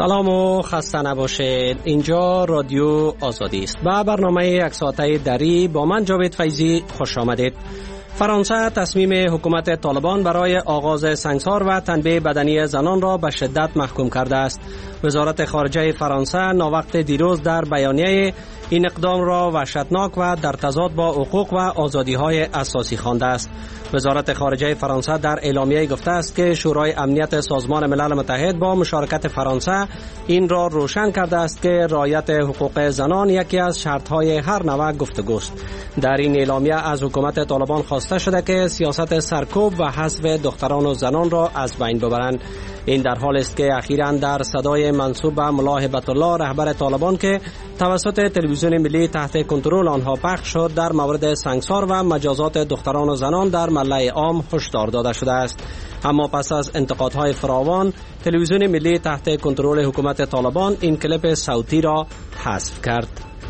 سلام و خسته نباشید. اینجا رادیو آزادی است و برنامه یک ساعته دری با من جاوید فیضی خوش آمدید. فرانسه تصمیم حکومت طالبان برای آغاز سنگسار و تنبیه بدنی زنان را به شدت محکوم کرده است. وزارت خارجه فرانسه ناوقت دیروز در بیانیه این اقدام را وحشتناک و در تضاد با حقوق و آزادی‌های اساسی خوانده است. وزارت خارجه فرانسه در اعلامیه گفته است که شورای امنیت سازمان ملل متحد با مشارکت فرانسه این را روشن کرده است که رعایت حقوق زنان یکی از شرط‌های هر نوع گفتگوست. در این اعلامیه از حکومت طالبان خواسته شده که سیاست سرکوب و حذف دختران و زنان را از بین ببرند. این در حال است که اخیراً در صدای منسوب به ملا هیبت الله رهبر طالبان که توسط تلویزیون ملی تحت کنترل آنها پخش شد در مورد سنگسار و مجازات دختران و زنان در ملأ عام هشدار داده شده است. اما پس از انتقادهای فراوان تلویزیون ملی تحت کنترل حکومت طالبان این کلیپ صوتی را حذف کرد.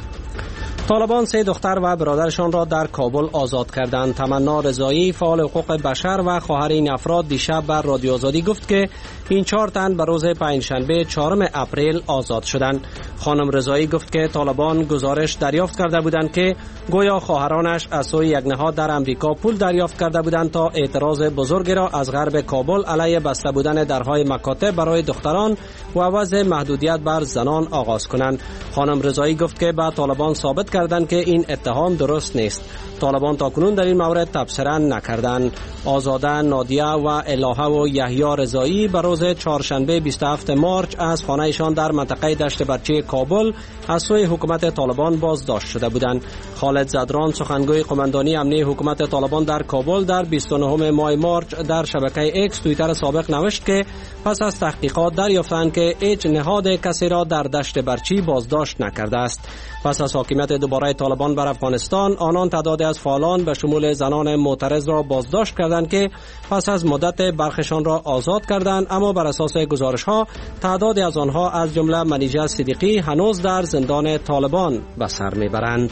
طالبان 3 دختر و برادرشان را در کابل آزاد کردند. تمنا رضایی فعال حقوق بشر و خواهر این افراد دیشب بر رادیو آزادی گفت که این 4 تن به روز پنجشنبه 4 اپریل آزاد شدند. خانم رضایی گفت که طالبان گزارش دریافت کرده بودند که گویا خواهرانش از سوی یک نهاد در امریکا پول دریافت کرده بودند تا اعتراض بزرگی را از غرب کابل علیه بسته بودن درهای مکاتب برای دختران و وضع محدودیت بر زنان آغاز کنند. خانم رضایی گفت که به طالبان ثابت کردند که این اتهام درست نیست. طالبان تاکنون در این مورد تبصره نکردند. آزاده، نادیه و الهه و یحیی رضایی به روز چهارشنبه 27 مارچ از خانه‌شان در منطقه دشت برچی کابل از سوی حکومت طالبان بازداشت شده بودند. خالد زدران سخنگوی قماندانی امنی حکومت طالبان در کابل در 29 ماه مارچ در شبکه ایکس توییتر سابق نوشت که پس از تحقیقات دریافتند که هیچ نهاد کسی را در دشت برچی بازداشت نکرده است. پس از حاکمیت دوباره طالبان بر افغانستان آنان تعدادی از فعالان به شمول زنان معترض را بازداشت کردند که پس از مدت برخشان را آزاد کردند، اما بر اساس گزارش‌ها تعدادی از آنها از جمله منیژه صدیقی هنوز در زندان طالبان به سر میبرند.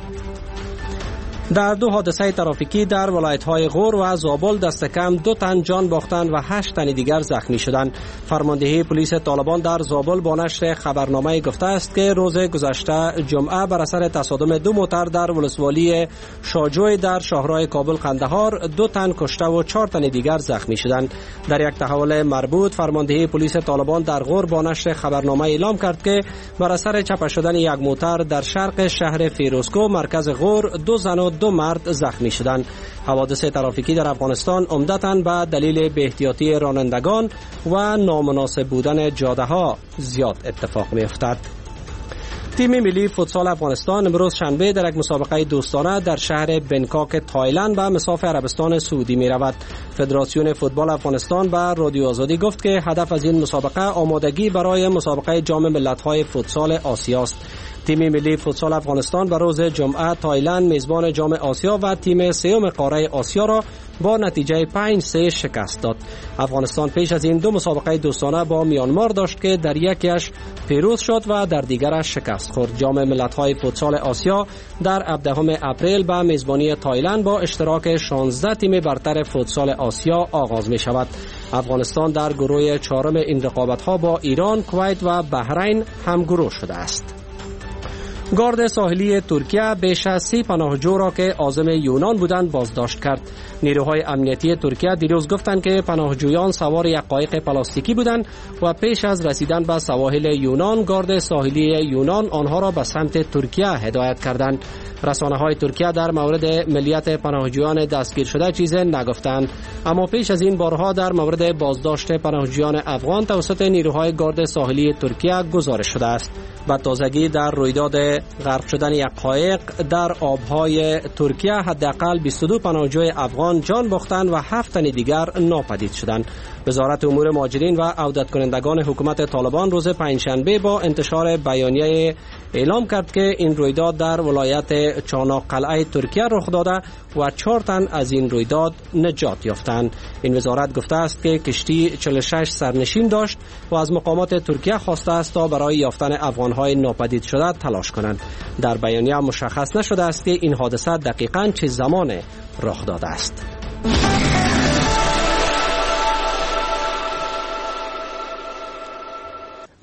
در 2 حادثه ترافیکی در ولایت‌های غور و زابل دست کم 2 تن جان باختند و 8 تن دیگر زخمی شدند. فرماندهی پلیس طالبان در زابل با نشر خبرنامه گفته است که روز گذشته جمعه بر اثر تصادم 2 موتر در ولسوالی شاجوی در شاهراه کابل قندهار 2 تن کشته و 4 تن دیگر زخمی شدند. در یک تحول مربوط فرماندهی پلیس طالبان در غور با نشر خبرنامه اعلام کرد که بر اثر چپه شدن یک موتر در شرق شهر فیروزکوه مرکز غور 2 زن و 2 مرد زخمی شدند. حوادث ترافیکی در افغانستان عمدتاً به دلیل بی‌احتیاطی رانندگان و نامناسب بودن جاده‌ها زیاد اتفاق می‌افتد. تیم ملی فوتسال افغانستان امروز شنبه در یک مسابقه دوستانه در شهر بنکاک تایلند به مصاف عربستان سعودی می رود. فدراسیون فوتبال افغانستان به رادیو آزادی گفت که هدف از این مسابقه آمادگی برای مسابقه جام ملت‌های فوتسال آسیا است. تیم ملی فوتسال افغانستان به روز جمعه تایلند میزبان جام آسیا و تیم سوم قاره آسیا را با نتیجه 5-3 شکست داد. افغانستان پیش از این 2 مسابقه دوستانه با میانمار داشت که در یکیش پیروز شد و در دیگرش شکست خورد. جام ملت‌های فوتسال آسیا در 17 اپریل به میزبانی تایلند با اشتراک 16 تیم برتر فوتسال آسیا آغاز می شود. افغانستان در گروه 4 این رقابت‌ها با ایران، کویت و بحرین همگروه شده است. گارد ساحلی ترکیه بیش از 30 پناهجو را که عازم یونان بودند بازداشت کرد. نیروهای امنیتی ترکیه دیروز گفتند که پناهجویان سوار یک قایق پلاستیکی بودند و پیش از رسیدن به سواحل یونان گارد ساحلی یونان آنها را به سمت ترکیه هدایت کردند. رسانه‌های ترکیه در مورد ملیت پناهجویان دستگیر شده چیزی نگفتند، اما پیش از این بارها در مورد بازداشت پناهجویان افغان توسط نیروهای گارد ساحلی ترکیه گزارش شده است. به تازگی در رویداد غرق شدن یک قایق در آبهای ترکیه حداقل 22 پناهجوی افغان جان باختند و 7 تن دیگر ناپدید شدند. وزارت امور مهاجرین و عودت کنندگان حکومت طالبان روز پنجشنبه با انتشار بیانیه اعلام کرد که این رویداد در ولایت چاناقلعه ترکیه رخ داده و 4 تن از این رویداد نجات یافتند. این وزارت گفته است که کشتی 46 سرنشین داشت و از مقامات ترکیه خواسته است تا برای یافتن افغان‌های ناپدید شده تلاش کنند. در بیانیه مشخص نشده است که این حادثه دقیقاً چه زمان رخ داده است.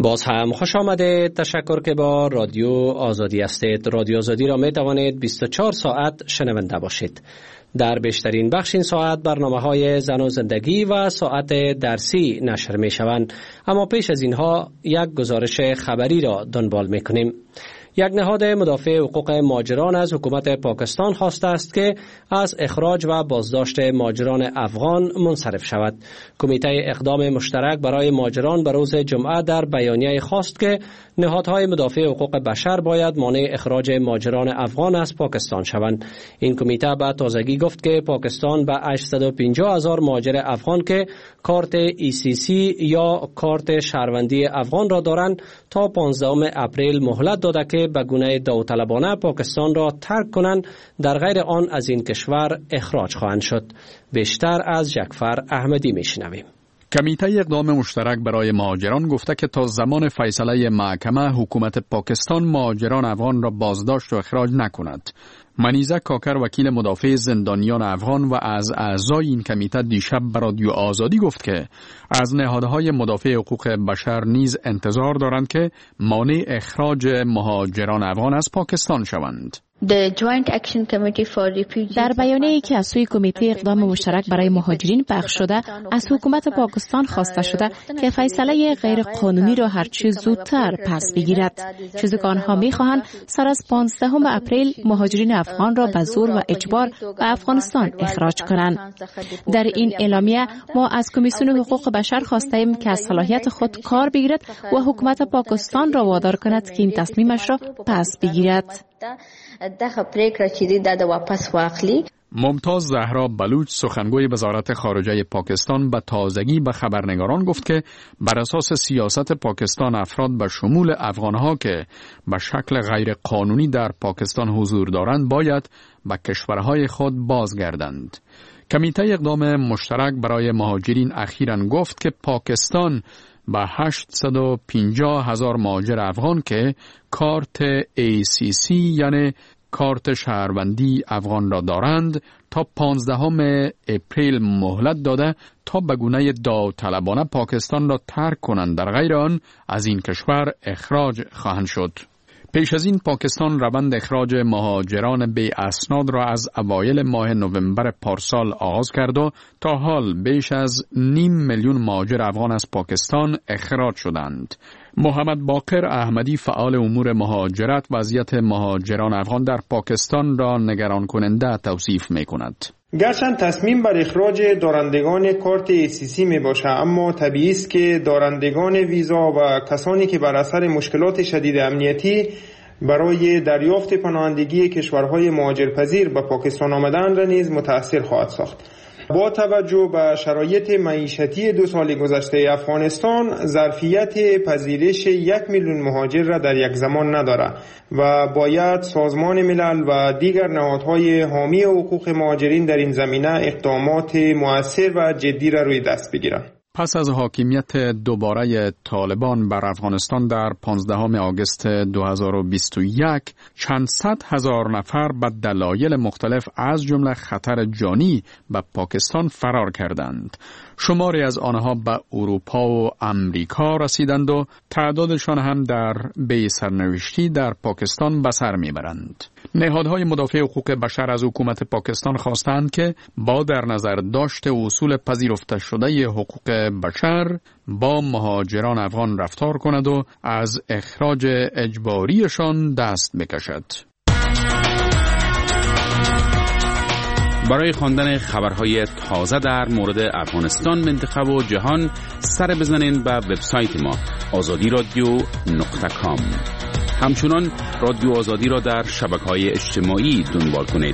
باز هم خوش آمده. تشکر که با رادیو آزادی هستید. رادیو آزادی را می توانید 24 ساعت شنونده باشید. در بیشترین بخش این ساعت برنامه‌های زن و زندگی و ساعت درسی نشر می شوند. اما پیش از اینها یک گزارش خبری را دنبال می کنیم. یک نهاد مدافع حقوق مهاجران از حکومت پاکستان خواسته است که از اخراج و بازداشت مهاجران افغان منصرف شود. کمیته اقدام مشترک برای مهاجران به روز جمعه در بیانیه خواست که نهادهای مدافع حقوق بشر باید مانع اخراج مهاجران افغان از پاکستان شوند. این کمیته به تازگی گفت که پاکستان به 850,000 مهاجر افغان که کارت ECC یا کارت شهروندی افغان را دارند تا 15 اپریل مهلت داده که به گونه داوطلبانه پاکستان را ترک کنند، در غیر آن از این کشور اخراج خواهند شد. بیشتر از جعفر احمدی میشنویم. کمیته اقدام مشترک برای مهاجران گفته که تا زمان فیصله محکمه حکومت پاکستان مهاجران افغان را بازداشت و اخراج نکند. منیزه کاکر وکیل مدافع زندانیان افغان و از اعضای این کمیته دیشب به رادیو آزادی گفت که از نهادهای مدافع حقوق بشر نیز انتظار دارند که مانع اخراج مهاجران افغان از پاکستان شوند. در بیانیه‌ای که از سوی کمیته اقدام مشترک برای مهاجرین پخش شده، از حکومت پاکستان خواسته شده که فیصله غیر قانونی را هر چه زودتر پس بگیرد، چیزی که آنها می‌خواهند سر از 15 اپریل مهاجرین افغان را به زور و اجبار به افغانستان اخراج کنند. در این اعلامیه ما از کمیسیون حقوق بشر خواستیم که از صلاحیت خود کار بگیرد و حکومت پاکستان را وادار کند که این تصمیمش را پس بگیرد. ممتاز زهرا بلوچ سخنگوی وزارت خارجه پاکستان به تازگی به خبرنگاران گفت که بر اساس سیاست پاکستان افراد به شمول افغانها که به شکل غیر قانونی در پاکستان حضور دارند باید به کشورهای خود بازگردند. کمیته اقدام مشترک برای مهاجرین اخیراً گفت که پاکستان به 850,000 مهاجر افغان که کارت ACC یعنی کارت شهروندی افغان را دارند تا 15 اپریل مهلت داده تا به گونه داوطلبانه پاکستان را ترک کنند، در غیر آن از این کشور اخراج خواهند شد. پیش از این پاکستان روند اخراج مهاجران بی اسناد را از اوایل ماه نوامبر پارسال آغاز کرد و تا حال بیش از 500,000 مهاجر افغان از پاکستان اخراج شدند. محمد باقر احمدی فعال امور مهاجرت وضعیت مهاجران افغان در پاکستان را نگران کننده توصیف می کند. گرچند تصمیم بر اخراج دارندگان کارت ACC می باشه، اما طبیعی است که دارندگان ویزا و کسانی که بر اثر مشکلات شدید امنیتی برای دریافت پناهندگی کشورهای مهاجرپذیر به پاکستان آمدن را نیز متأثر خواهد ساخت. با توجه به شرایط معیشتی 2 سال گذشته افغانستان ظرفیت پذیرش 1,000,000 مهاجر را در یک زمان ندارد و باید سازمان ملل و دیگر نهادهای حامی حقوق مهاجرین در این زمینه اقدامات مؤثر و جدی را روی دست بگیرند. پس از حاکمیت دوباره طالبان بر افغانستان در 15 آگوست 2021 چند صد هزار نفر به دلایل مختلف از جمله خطر جانی به پاکستان فرار کردند. شماری از آنها به اروپا و امریکا رسیدند و تعدادشان هم در بی سرنوشتی در پاکستان به سر میبرند. نهادهای مدافع حقوق بشر از حکومت پاکستان خواستند که با در نظر داشت اصول پذیرفته شده حقوق بشر با مهاجران افغان رفتار کند و از اخراج اجباریشان دست بکشد. برای خواندن خبرهای تازه در مورد افغانستان، منطقه و جهان سر بزنین به وبسایت ما azadiradio.com. همچنان رادیو آزادی را در شبکه‌های اجتماعی دنبال کنید.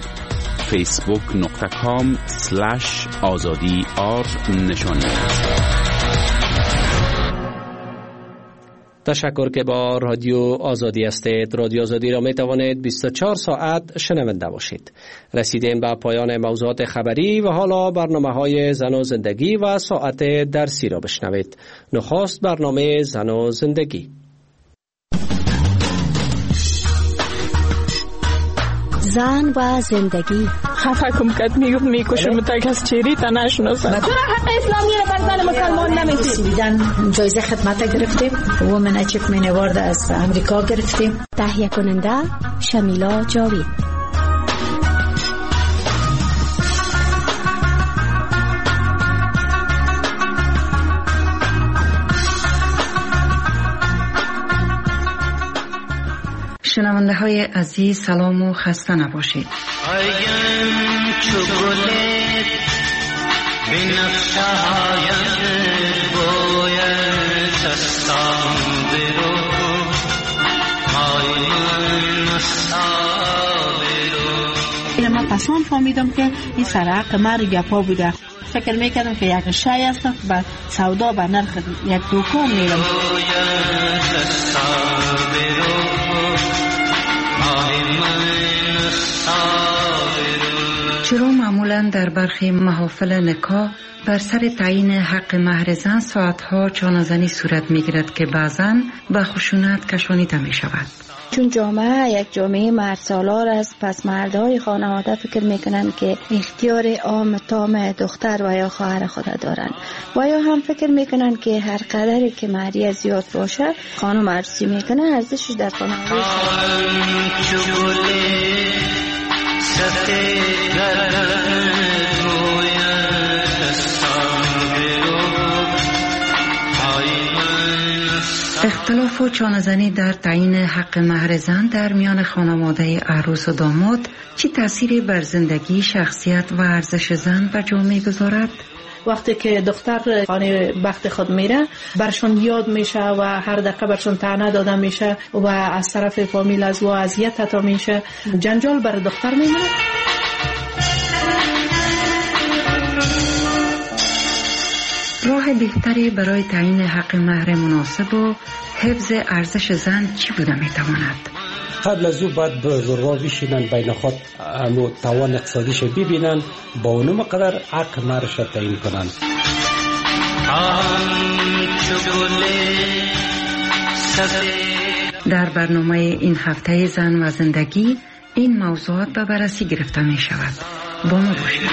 facebook.com/azadi_r نشانی. تشکر که با رادیو آزادی هستید. رادیو آزادی را می توانید 24 ساعت شنونده باشید. رسیدیم به پایان موضوعات خبری و حالا برنامه‌های زن و زندگی و ساعت درسی را بشنوید. نخست برنامه زن و زن و زندگی. خفه کم کت میکشم تا کس چیری تا نشناسم. چرا حق اسلامی رو بر زن مسلمان نمیدی؟ دیدن جایزه خدمت گرفتیم. وومن اچیومنت اوارد از امریکا گرفتیم. تهیه کننده شمیلا جاوید. شنونده های عزیز سلام و خسته نباشید. من پسان فهمیدم که این سرعق مر گپا بوده. فکر میکردم که یک شای است و سودا به نرخ یک دوکان میرم. چرا معمولا در برخی محافل نکاح بر سر تعیین حق مهر زن ساعتها چانه‌زنی صورت میگیرد که بعضاً به خشونت کشانیده می شود؟ چون جامعه یک جامعه مردسالار است، پس مردهای خانواده فکر میکنن که اختیار عام تام دختر و یا خواهر خود دارن و یا هم فکر میکنن که هر قدری که مهریه زیاد باشه خانم عروسی میکنه ارزشش در خانواده اختلاف و چانه‌زنی در تعیین حق مهر زن در میان خانواده عروس و داماد چی تأثیری بر زندگی، شخصیت و ارزش زن و جامعه گذارد؟ وقتی که دختر خانه بخت خود میره برشون یاد میشه و هر دقیقه برشون طعنه داده میشه و از طرف فامیل از و اذیت حتی میشه، جنجال بر دختر میمونه. راه بهتری برای تعیین حق مهر مناسب و حفظ ارزش زن چی بوده میتواند؟ قبل از او باید بزرگا بشینن بین خود توان اقتصادیش ببینن، با اونم قدر حق مهرش تعیین کنن. در برنامه این هفته زن و زندگی این موضوعات به بررسی گرفته می شود. با ما باشید.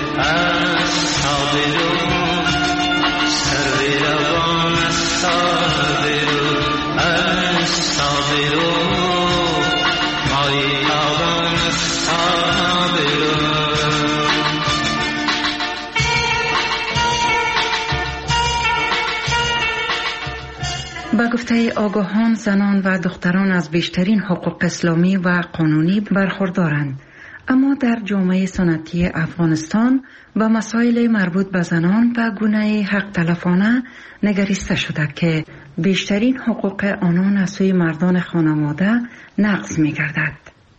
با گفته آگاهان زنان و دختران از بیشترین حقوق اسلامی و قانونی برخوردارند، اما در جامعه سنتی افغانستان با مسائل مربوط به زنان به گونه حق تلفانه نگریسته شده که بیشترین حقوق آنان از سوی مردان خانواده نقض می گردد.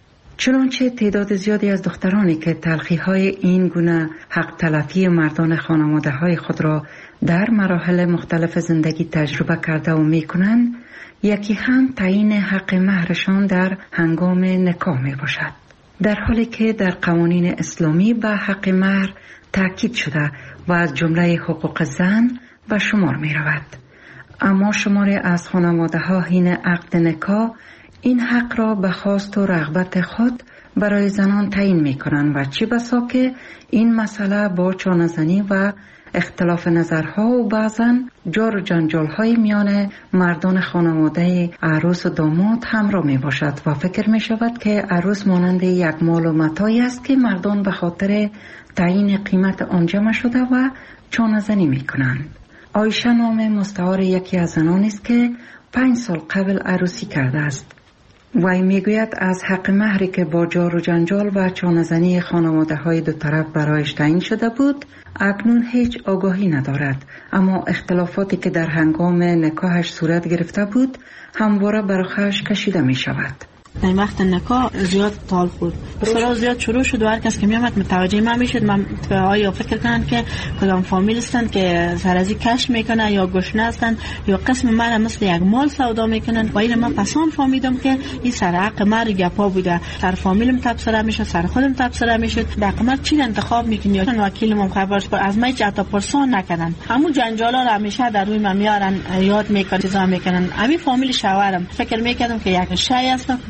چنانچه تعداد زیادی از دخترانی که تلخی‌های این گونه حق تلفی مردان خانواده های خود را در مراحل مختلف زندگی تجربه کرده و می کنند، یکی هم تعیین حق مهرشان در هنگام نکاح می باشد. در حالی که در قوانین اسلامی به حق مهر تاکید شده و از جمله حقوق زن به شمار می رود. اما شماری از خانواده ها حین عقد نکاح این حق را به خواست و رغبت خود برای زنان تعیین می کنند و چه بسا که این مسئله با چانه‌زنی و اختلاف نظرها و بعضاً جار و جنجال‌های میان مردان خانواده عروس و داماد همراه می باشد و فکر می شود که عروس مانند یک مال و متاعی است که مردان به خاطر تعیین قیمت آن جمع شده و چانه‌زنی می کنند. عایشه نام مستعار یکی از زنان است که 5 سال قبل عروسی کرده است. وی میگوید از حق مهری که با جار و جنجال و چانه‌زنی خانواده های دو طرف برایش تعیین شده بود اکنون هیچ آگاهی ندارد، اما اختلافاتی که در هنگام نکاحش صورت گرفته بود همواره بر خودش کشیده می شود. در وقت نکاح زیاد تال خورد، بسیار زیاد شروع شد و هر کس که میامد متوجه من میشد. من آیا فکر کنن که کدام فامیل هستن که سرازی کش میکنن یا گشنه هستن یا قسم من مثل یک مال سودا میکنن. و این من پسان فهمیدم که این سر حق مر گپا بوده. سر فامیلم تبصره میشد، سر خودم تبصره میشد. دقیقاً چی انتخاب میکنی یا وکیلم خبرش از من چتا پرسان نکنن. همون جنجالا رو همیشه در روی من میارن، یاد میکنن، چیزا میکنن. همین فامیل شوهرم فکر میکردم که یک شای است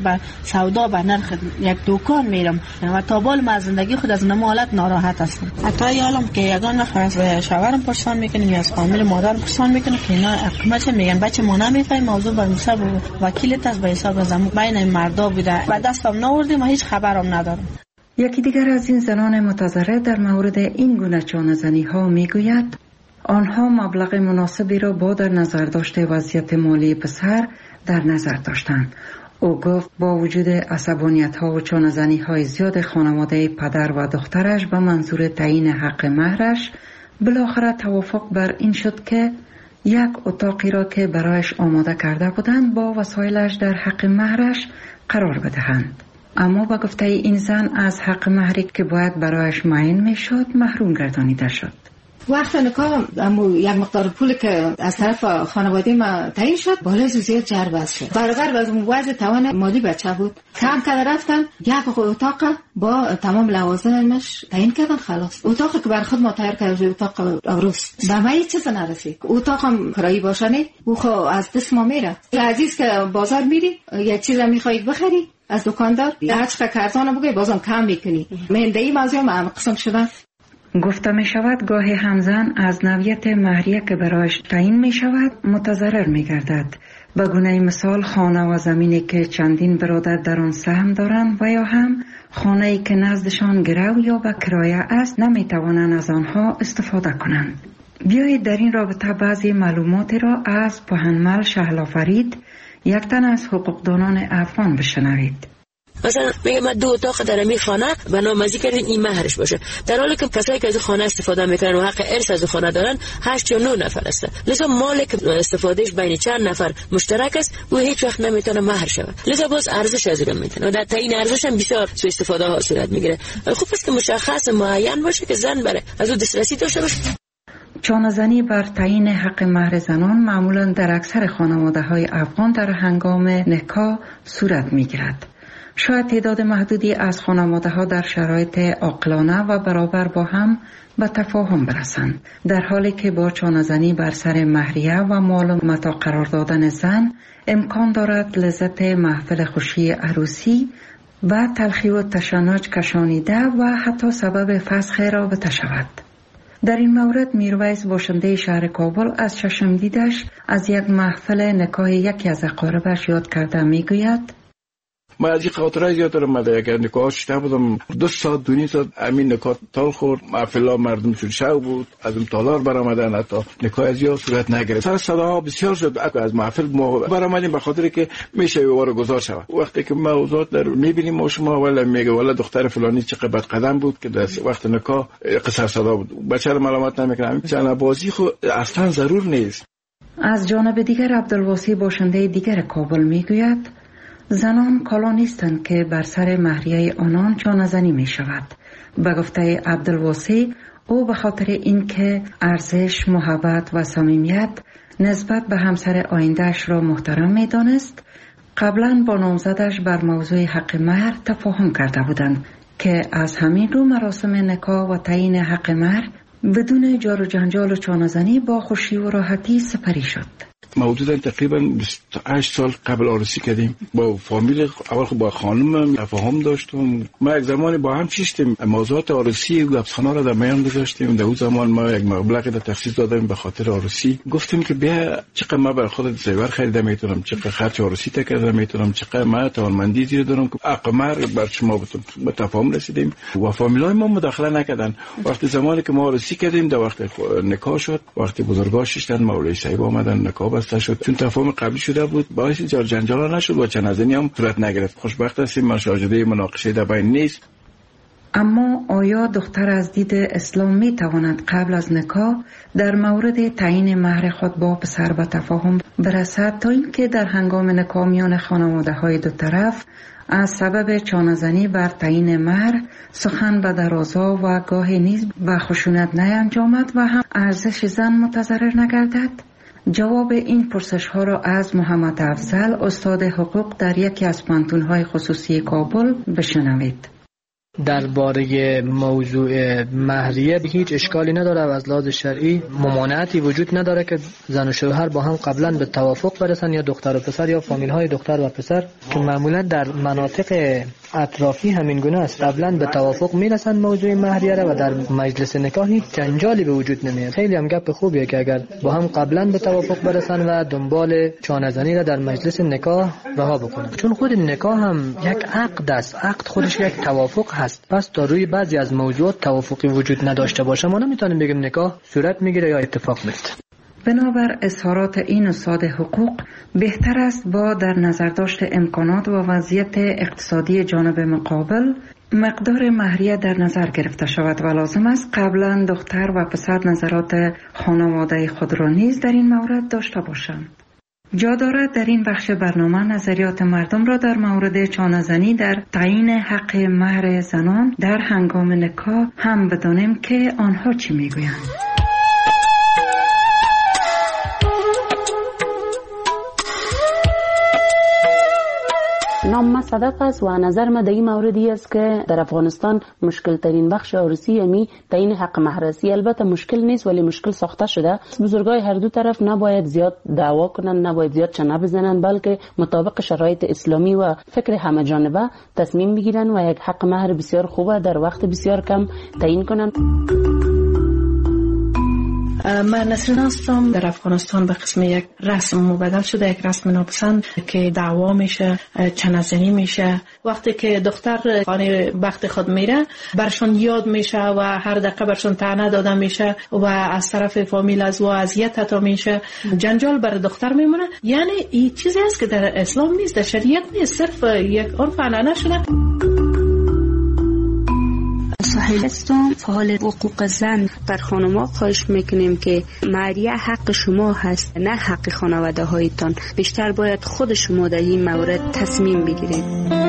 به سودا به نرخ یک دکان میرم و تا بال ما زندگی خود از نمالت ناراحت هستم. حتی یالم که یگان نفر از شوهرم پرسان میکنیم یا از فامیل مادرم پرسان میکنه که اینا حکومت میگن بچه ما نمیفهمیم موضوع به حساب وکیلت است، به حساب از بین مردا بوده و دستم نوردیم و هیچ خبرم ندارم. یکی دیگر از این زنان متضرر در مورد این گونه چانه‌زنی ها میگوید آنها مبلغ مناسبی را با در نظر داشته وضعیت مالی پسر در نظر داشتند. او گفت با وجود عصبانیت ها و چانه‌زنی های زیاد خانواده پدر و دخترش به منظور تعیین حق مهرش بالاخره توافق بر این شد که یک اتاقی را که برایش آماده کرده بودند با وسایلش در حق مهرش قرار بدهند. اما با گفته این زن از حق مهری که باید برایش معین می شد محروم گردانیده شد. وقت نکاح یک مقدار پول که از طرف خانواده ما تعیین شد بالای زیاد جربست شد. برابر از اون وضع توان مالی بچه بود. کم که رفتم یک اتاق با تمام لوازمش تعیین کردن. خلاص اتاقی که بر خود ما تیار کردیم اتاق عروس به ما هیچ چیز نرسید. اتاق هم کرایی باشنه او خو از دست ما میره. عزیز که بازار میری یک چیز میخوای بخری از دکاندار هر چقدر کارتون بگی بازم کم میکنی. مندهی موضوع ما قسم شدن. گفته می شود گاهی همزن از نوعیت مهریه که برایش تعیین می شود متضرر می گردد. به گونه مثال خانه و زمینی که چندین برادر در آن سهم دارند و یا هم خانه‌ای که نزدشان گرو یا به کرایه است نمی توانند از آنها استفاده کنند. بیایید در این رابطه بعضی معلومات را از پهنمل شهلا فرید یک تن از حقوقدانان افغان بشنوید. مثلا میگه من 2 اتاق در این خانه برنامه‌ریزی کردیم این مهرش باشه، در حالی که کسایی که از خانه استفاده میکنن و حق ارث از خانه دارن 8 یا 9 نفر هستن. لذا مالی که استفادهش بین چند نفر مشترک است و هیچ وقت نمیتونه مهر شود. لذا باز ارزش از اون میتونه و در تعیین ارزش هم بسیار سوء استفاده ها صورت میگیره. خوب است که مشخص معین باشه که زن بره از اون دسترسی داشته باشه. چانه‌زنی بر تعیین حق مهر زنان معمولا در اکثر خانواده‌های افغان در هنگام نکاح صورت میگیرد. شاید تعداد محدودی از خانواده‌ها در شرایط عاقلانه و برابر با هم به تفاهم برسند، در حالی که با چانه‌زنی بر سر مهریه و مال و متاع قرار دادن زن امکان دارد لذت محفل خوشی عروسی و تلخی و تشنج کشانیده و حتی سبب فسخ رابطه شود. در این مورد میرویس باشنده شهر کابل از چشم دیدش از یک محفل نکاح یکی از اقاربش یاد کرده میگوید ما از این خاطره زیاد دارم. من یک نکاح شده بودم 2 ساعت 2.5 ساعت همین نکاح تال خورد. محفل مردم شد شو بود، از اون تالار برآمدن، حتی نکاح زیاد صورت نگرفت. سر صداها بسیار شد. از محفل ما برآمدیم به خاطر که میشه واره گذار شود. وقتی که موضوع در میبینیم ما شما ولی میگه والا دختر فلانی چقدر بد قدم بود که در وقت نکاح قصر صدا بود. بچه رو ملامت نمیکنم. چنه بازی خو اصلا ضرور نیست. از جانب دیگر عبدالواسی باشنده دیگر کابل میگوید زنان کالا نیستند که بر سر مهریه آنان چانه‌زنی می شود. به گفته عبدالواسی او به خاطر اینکه ارزش، محبت و صمیمیت نسبت به همسر آیندهش را محترم می دانست قبلا با نامزدش بر موضوع حق مهر تفاهم کرده بودند که از همین رو مراسم نکاح و تعیین حق مهر بدون جار و جنجال و چانه‌زنی با خوشی و راحتی سپری شد. موجودا تقریبا 28 سال قبل عروسی کردیم. با فامیل اول با خانم تفاهم داشتم. ما یک زمانی با هم چیستیم موضوعات عروسی و گپسخانا را در میان گذاشتیم. در اون زمان ما یک مبلغی را تخصیص دادیم به خاطر عروسی. گفتیم که بیا چقدر ما برای خودت زیور خریده میتونم، چقدر خرج عروسی تکرده میتونم، چقدر ما توانمندی زیاد دارم که اقمار بر شما به تفاهم رسیدیم و فامیلای ما مداخله نکردن. وقتی زمانی که ما عروسی کردیم در وقت نکاح شد، وقتی بزرگا شیشتن مولوی صاحب آمدن نکاح شد. چون تفاهم قبلی شده بود باعث جار جنجال نشد و چنازنی هم صورت نگرفت. خوشبخت هستیم مشاهده مناقشه در بین نیست. اما آیا دختر از دید اسلام می تواند قبل از نکاح در مورد تعیین مهر خود با پسر به تفاهم برسد تا اینکه در هنگام نکاح میان خانواده های دو طرف از سبب چانه‌زنی بر تعیین مهر سخن به درازا و گاهی نیز به خشونت نینجامد و هم ارزش زن متضرر نگردد؟ جواب این پرسش ها را از محمد افضل استاد حقوق در یکی از پانتون‌های خصوصی کابل بشنوید. درباره موضوع مهریه هیچ اشکالی نداره و از لحاظ شرعی ممانعتی وجود نداره که زن و شوهر با هم قبلا به توافق برسن، یا دختر و پسر یا فامیل های دختر و پسر که معمولا در مناطق اطرافی همین گونه است، قبلا به توافق میرسن موضوع مهریه و در مجلس نکاح هیچ جنجالی به وجود نمیاد. خیلی هم گپ خوبیه که اگر با هم قبلا به توافق برسن و دنبال چانه‌زنی را در مجلس نکاح رها بکنن، چون خود نکاح هم یک عقد است، عقد خودش یک توافق هست. پس تا روی بعضی از موضوعات توافقی وجود نداشته باشه ما نمیتونیم بگیم نکاح صورت میگیره یا اتفاق میفته. بنابر اظهارات این استاد حقوق بهتر است با در نظر داشت امکانات و وضعیت اقتصادی جانب مقابل مقدار مهریه در نظر گرفته شود و لازم است قبلا دختر و پسر نظرات خانواده خود را نیز در این مورد داشته باشند. جا دارد در این بخش برنامه نظریات مردم را در مورد چانه‌زنی در تعیین حق مهر زنان در هنگام نکاح هم بدانیم که آنها چی میگویند. نام ما صدق است و نظر ما در این موردی است که در افغانستان مشکل ترین بخش عروسی امی تعیین حق مهر است. البته مشکل نیست ولی مشکل ساخته شده. بزرگای هر دو طرف نباید زیاد دعوا کنن، نباید زیاد چنه بزنن، بلکه مطابق شرایط اسلامی و فکر همه جانبه تصمیم بگیرن و یک حق مهر بسیار خوبه در وقت بسیار کم تعیین کنن. من نسرین هستم. در افغانستان به قسم یک رسم مبدل شده، یک رسم ناپسند که دعوا میشه، چنه‌زنی میشه. وقتی که دختر خانه بخت خود میره برشون یاد میشه و هر دقیقه برشون طعنه داده میشه و از طرف فامیل از اذیت حتی میشه، جنجال بر دختر میمونه. یعنی این چیزی است که در اسلام نیست، در شریعت نیست، صرف یک عرف عنعنه شده. سهیل هستم. فعال حقوق زن در خانم‌ها خواهش میکنیم که مهریه حق شما هست، نه حق خانواده هایتان. بیشتر باید خود شما در این مورد تصمیم بگیرید.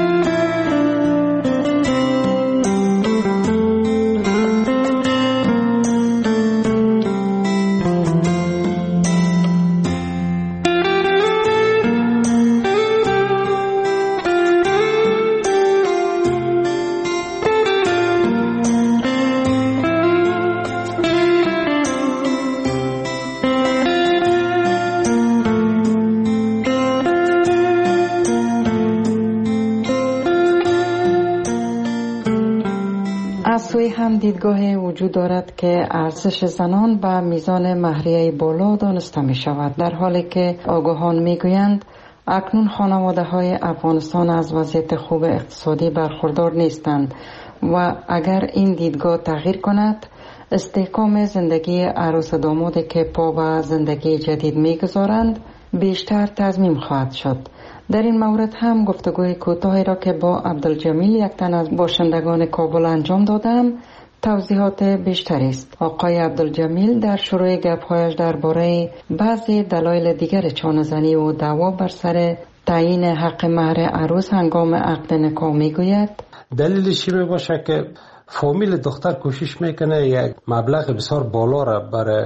هم دیدگاه وجود دارد که ارزش زنان به میزان مهریه بالا دانسته می شود، در حالی که آگاهان می گویند اکنون خانواده های افغانستان از وضعیت خوب اقتصادی برخوردار نیستند و اگر این دیدگاه تغییر کند استحکام زندگی عروس دامادی که پا به زندگی جدید می گذارند بیشتر تضمین خواهد شد. در این مورد هم گفتگوی کوتاهی را که با عبدالجمیل یک تن از باشندگان کابل انجام دادم توضیحات بیشتری است. آقای عبدالجمیل در شروع گپ‌هایش درباره بعضی دلایل دیگر چانه‌زنی و دعوا بر سر تعیین حق مهر عروس هنگام عقد نکاح میگوید دلیلش می باشه که فامیل دختر کوشش میکنه یک مبلغ بسیار بالا را برای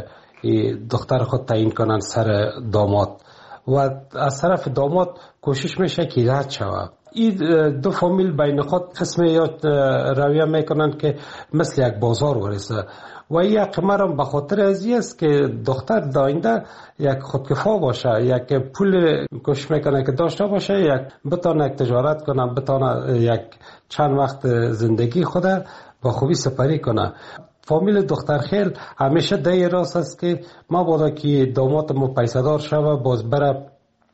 دختر خود تعیین کنن سر داماد و از طرف داماد کوشش میشه که رد شود. این دو فامیل بین خود قسم یا رویه میکنن که مثل یک بازار ورسه و این قمر هم به خاطر ازی است که دختر داینده یک خودکفا باشه، یک پول کوشش میکنه که داشته باشه، یک بتانه تجارت کنه، بتانه یک چند وقت زندگی خود با خوبی سپری کنه. فامیل دختر خیل همیشه دای راست است که ما بادا که داماد ما پیسدار شوه باز بره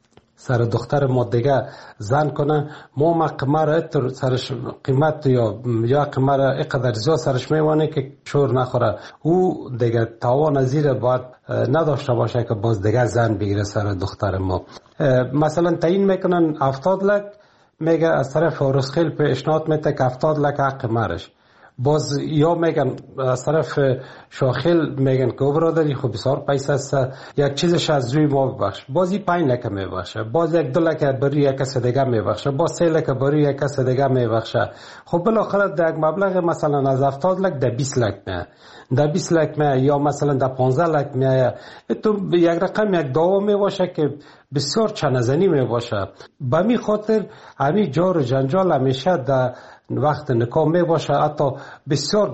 سر دختر ما دیگه زن کنه، ما قمر اتر سرش قیمت یا قمر اقدر زیاد سرش میوانه که شور نخوره، او دیگه تاوان زیر باید نداشته باشه که باز دیگه زن بگیره سر دختر ما. مثلا تعیین میکنن 70 لک، میگه از طرف رسخیل پیشنهاد میده که 70 لک حق مرش، باز یا میگن از طرف شاخیل میگن که برادری خب بسیار پیسه است، یک چیزش از روی ما ببخش، بازی 5 لک میبخشه، باز 1-2 لک بری یک کس دیگه میبخشه، باز 3 لک بری یک کس دیگه میبخشه. خب بالاخره در یک مبلغ مثلا از 70 لک در 20 لک میه، در 20 لک میه یا مثلا در 15 لک میه. تو یک رقم یک دعوا میباشه که بسیار چنزنی میباشه. به می خاطر همین جار و جنجال همیشه در وقت نکاح می باشه حتی بسیار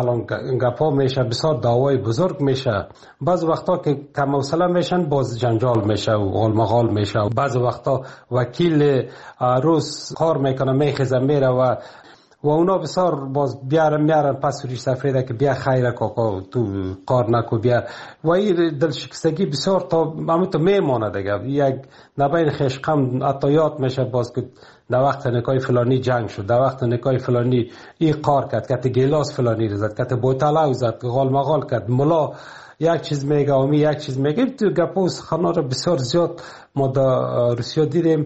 گپا میشه، بسیار دعوای بزرگ میشه. بعض وقتا که کم حوصله میشن باز جنجال میشه و غالمغال میشه. بعض وقتا وکیل عروس کار میکنه میخزه میره و اونا بسیار باز میارن پس ریش سفیده که بیا خیره کاکا تو کار نکو بیا و این دلشکستگی بسیار تا همونطور میمانه دیگه. یک نبین خشقم حتی یاد میشه باز که در وقت نکای فلانی جنگ شد، در وقت نکای فلانی این کار کرد، کت گیلاس فلانی رزد، کت بوتالاو زد، غالمغال کرد، ملا یک چیز میگه امی یک چیز میگه. تو گپوس خانا رو بسیار زیاد ما در روسیه دیدیم.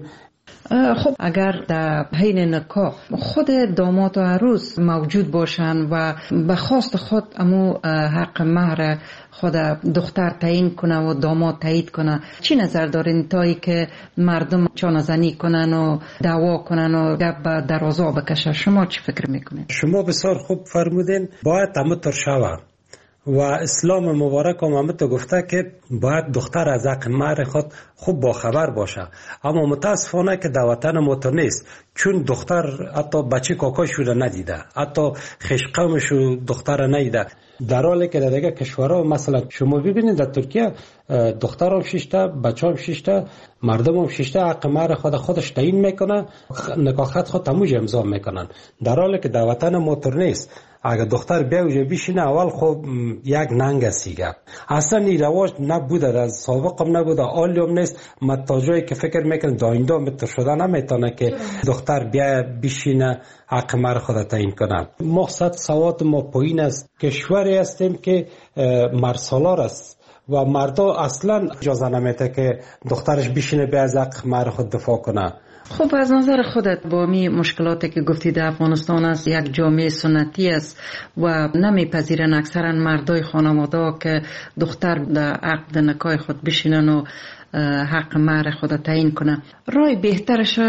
خب اگر در حین نکاح خود داماد و عروس موجود باشن و به خواست خود امو حق مهر خود دختر تعیین کنه و داماد تایید کنه، چی نظر دارین تایی که مردم چانه‌زنی کنن و دعوا کنن و گپ به درازا بکشه؟ شما چی فکر میکنین؟ شما بسیار خوب فرمودین. باید همونطور شوه و اسلام مبارک هم همونطور گفته که باید دختر از حق مهر خود خوب باخبر باشه. اما متاسفانه که در وطن ما تو نیست، چون دختر حتی بچه کاکاشو رو ندیده، حتی خشقمشو دختر ندیده. در حالی که در دیگه کشورها مثلا شما ببینید در ترکیه دختر هم 6 تا، بچه هم 6 تا، مردم هم 6 تا حق مهر خودش تعیین میکنه، نکاح خط خود تموج امضا میکنن. در حالی که در وطن ما تو نیست. اگر دختر بیا اوجه بیشینه اول خب یک ننگ سیگه. اصلا این رواج نبوده، در سابق هم نبوده، آلی هم نیست. تا جایی که فکر میکنه داینده متر شده نمیتونه که دختر بیا بیشینه حق مهر خود تعیین کنه. مقصد سواد ما پایین است. کشوری هستیم که مرسالار است و مردا اصلا اجازه نمیده که دخترش بیشینه بیا از حق مهر خود دفاع کنه. خب از نظر خودت با می مشکلاتی که گفتی در افغانستان است، یک جامعه سنتی است و نمیپذیرن اکثرا مردای خانواده که دختر در عقد نکاح خود بشینن و حق مهر خود تعیین کنه. رای بهترش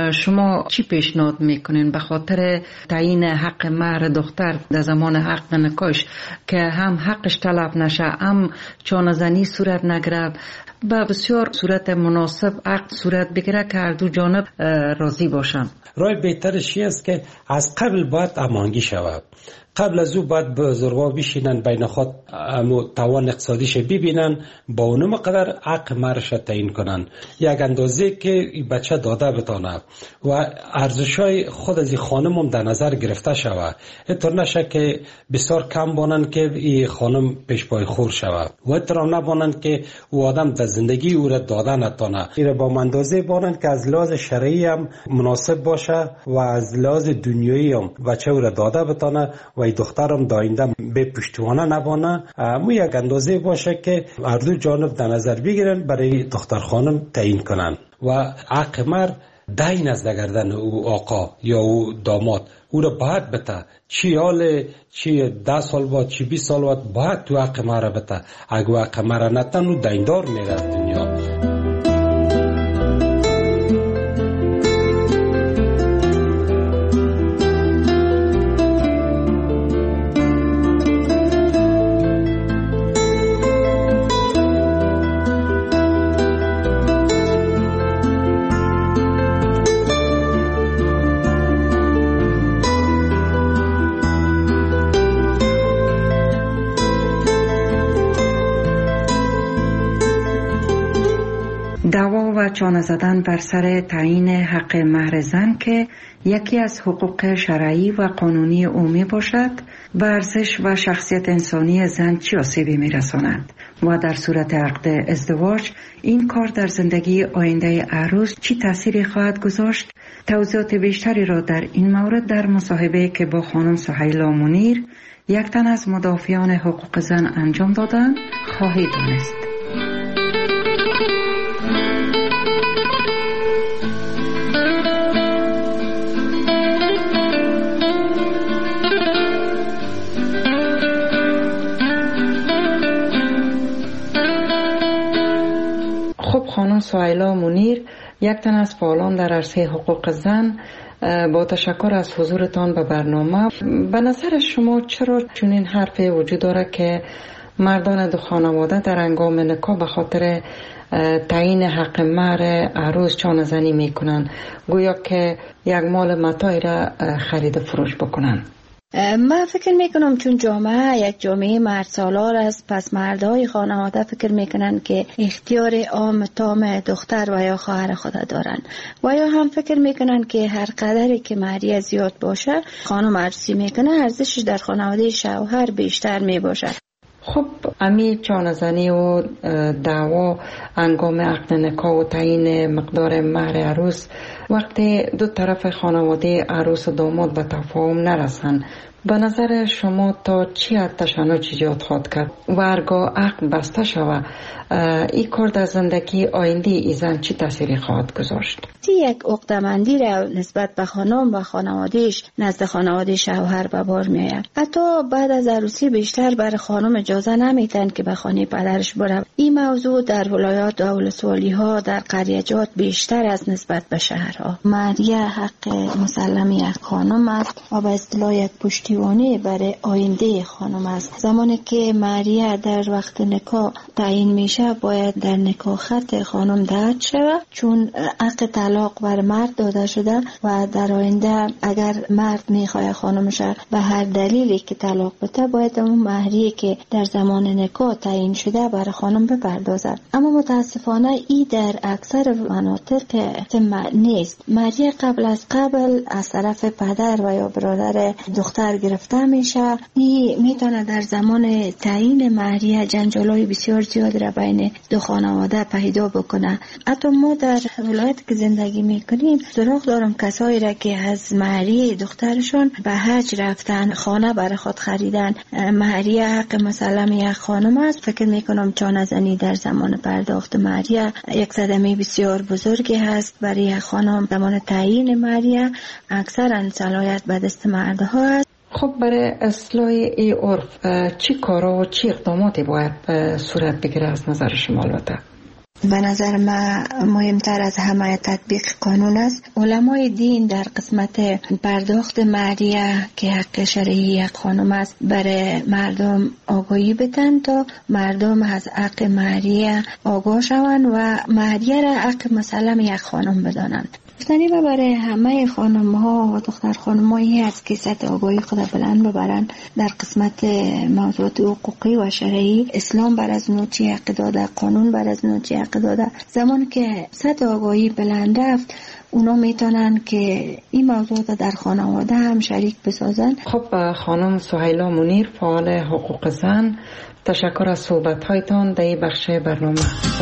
شما چی پیشنهاد میکنین به خاطر تعیین حق مهر دختر در زمان حق نکاحش که هم حقش طلب نشه، هم چانه‌زنی صورت نگیره، به بسیار صورت مناسب عقد صورت بگیره که هر دو جانب راضی باشن؟ رای بهترش است که از قبل باید امانگی شود. قبل از او باید بزرگا بشینن بین خود توان اقتصادیش ببینن، با اونم قدر حق مهرش تعیین کنن، یک اندازه که بچه داده بتانه و ارزشای خود از خانم هم در نظر گرفته شود. اینطور نشه که بسیار کم بانن که این خانم پیش پای خور شود و اینطور نبانن که او آدم در زندگی او را داده نتانه. این با اندازه بانن که از لحاظ شرعی هم مناسب باشه و از لحاظ دنیایی هم بچه او را داده بتانه و دخترم داینده به پشتوانه نبانه. مو یک اندازه باشه که هر دو جانب در نظر بگیرن برای دختر خانم تعیین کنن و حق مهر دین از گردن او آقا یا او داماد او را باید بته، چی حال چی 10 سال بعد چی 20 سال بعد باید تو حق مهر بته. اگه حق مهر نتن او دیندار میره از دنیا. دعوا و چانه زدن بر سر تعیین حق مهر زن که یکی از حقوق شرعی و قانونی عمومی باشد، به ارزش و شخصیت انسانی زن چه آسیبی می‌رساند و در صورت عقد ازدواج این کار در زندگی آینده عروس چی تأثیری خواهد گذاشت؟ توضیحات بیشتری را در این مورد در مصاحبه که با خانم سهیلا منیر، یک تن از مدافعان حقوق زن انجام دادند خواهید دانست. خانم سهیلا منیر، یک تن از فعالان در عرصه حقوق زن، با تشکر از حضورتان به برنامه. به نظر شما چرا چنین حرفی وجود داره که مردان دو خانواده در هنگام نکاح به خاطر تعیین حق مهر عروس چانه زنی میکنن، گویا که یک مال متاعی را خرید فروش بکنن. من فکر میکنم چون جامعه یک جامعه مرد سالار است، پس مردهای خانواده فکر میکنن که اختیار عام تام دختر و یا خواهر خود دارن و یا هم فکر میکنن که هر قدری که مهریه زیاد باشه خانم عروسی میکنه ارزشش در خانواده شوهر بیشتر میباشد. خب امی چانه‌زنی و دعوا هنگام عقد نکاح و تعیین مقدار مهر عروس وقتی دو طرف خانواده عروس و داماد به تفاهم نرسن، به نظر شما تا چی حد تشنج ایجاد خواهد کرد و هرگاه عقد بسته شود این کار در زندگی آینده ای زن چی تأثیری خواهد گذاشت؟ یک عقده‌مندی را نسبت به خانم و خانوادهش نزد خانواده شوهر به بار میآید. حتی بعد از عروسی بیشتر بر خانم اجازه نمیدن که به خانه پدرش بره. این موضوع در ولایات و ولسوالی ها در قریه‌جات بیشتر از نسبت به شهرها. مهریه حق مسلم یک خانم است و به اصطلاح یک پشتیبانی برای آینده خانم است. زمانی که مهریه در وقت نکاح تعیین میشه باید در نکاح خط خانم دهد شود، چون حق طلاق بر مرد داده شده و در آینده اگر مرد میخواد خانمش به هر دلیلی که طلاق بده باید اون مهریه که در زمان نکاح تعیین شده برای خانم بپردازد. اما متاسفانه این در اکثر مناطق نیست. مهریه قبل از طرف پدر و یا برادر دختر گرفته میشه. این میتونه در زمان تعیین مهریه جنجالای بسیار زیاد را بین دو خانواده پیدا بکنه. حتی ما در ولایت که زندگی میکنیم سراغ دارم کسایی را که از مهریه دخترشون به حج رفتن، خانه برای خود خریدن. مهریه حق مسلم یک خانم است. فکر میکنم چانه‌زنی در زمان پرداخت مهریه یک صدمه بسیار بزرگی هست برای یک خانم. زمان تعیین مهریه اکثرا صلاحیت به دست مردها است. خب برای اصلاح این عرف چی کارا و چی اقداماتی باید صورت بگیره از نظر شما؟ البته به نظر من مهمتر از همه تطبیق قانون است. علمای دین در قسمت پرداخت مهریه که حق شرعی یک خانم است برای مردم آگاهی بدن تا مردم از حق مهریه آگاه شوند و مهریه را حق مسلم یک خانم بدانند. گفتنی و برای همه خانم ها و دختر خانم هایی هست که سطح آگاهی خود بلند ببرن در قسمت موضوعات حقوقی و شرعی. اسلام بر از نوچی حق داده، قانون بر از نوچی حق داده. زمان که سطح آگاهی بلند رفت اونا میتونن که این موضوعات در خانواده هم شریک بسازن. خب خانم سهیلا منیر، فعال حقوق زن، تشکر از صحبت هایتان در این بخش برنامه.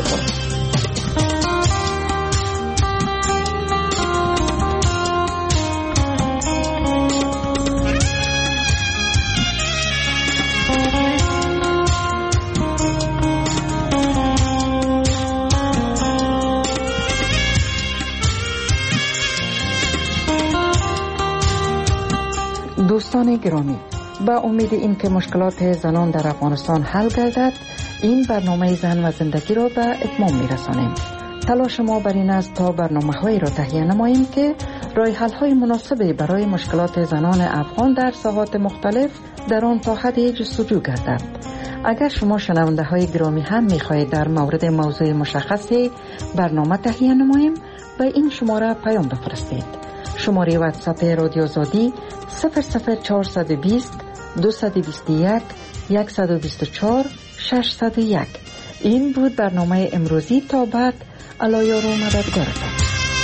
دوستان گرامی، با امید این که مشکلات زنان در افغانستان حل گردد این برنامه زن و زندگی را به اتمام میرسانیم. تلاش ما بر این است تا برنامه هایی را تهیه نماییم که راه حل های مناسبی برای مشکلات زنان افغان در ساحات مختلف در آن تا حدی جستجو گردد. اگر شما شنونده های گرامی هم میخواهید در مورد موضوع مشخصی برنامه تهیه نماییم به این شماره پیام بفرستید. شماره واتساپ رادیو آزادی 00420 221 124 601. این بود برنامه امروزی. تا بعد الله و مددگارتان.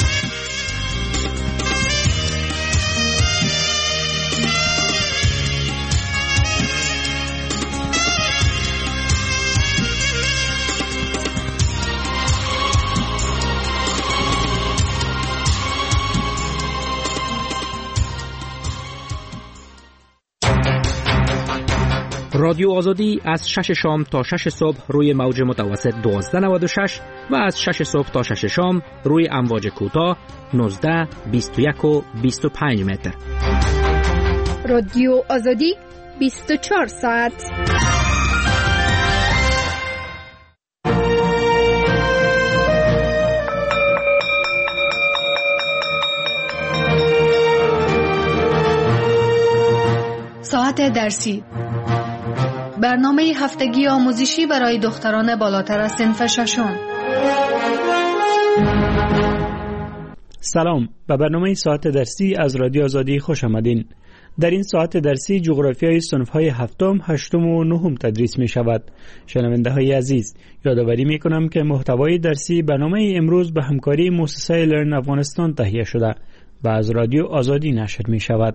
رادیو آزادی از 6 شام تا 6 صبح روی موج متوسط 1296 و از 6 صبح تا 6 شام روی امواج کوتاه 19، 21 و 25 متر. رادیو آزادی 24 ساعت. ساعت درسی برنامه هفتگی آموزشی برای دختران بالاتر از صنف ششم. سلام، به برنامه ساعت درسی از رادیو آزادی خوش آمدین. در این ساعت درسی جغرافیای صنف‌های هفتم، هشتم و نهم تدریس می شود. شنونده‌های عزیز، یادآوری می کنم که محتوای درسی برنامه امروز به همکاری مؤسسه لرن افغانستان تهیه شده و از رادیو آزادی نشر می شود.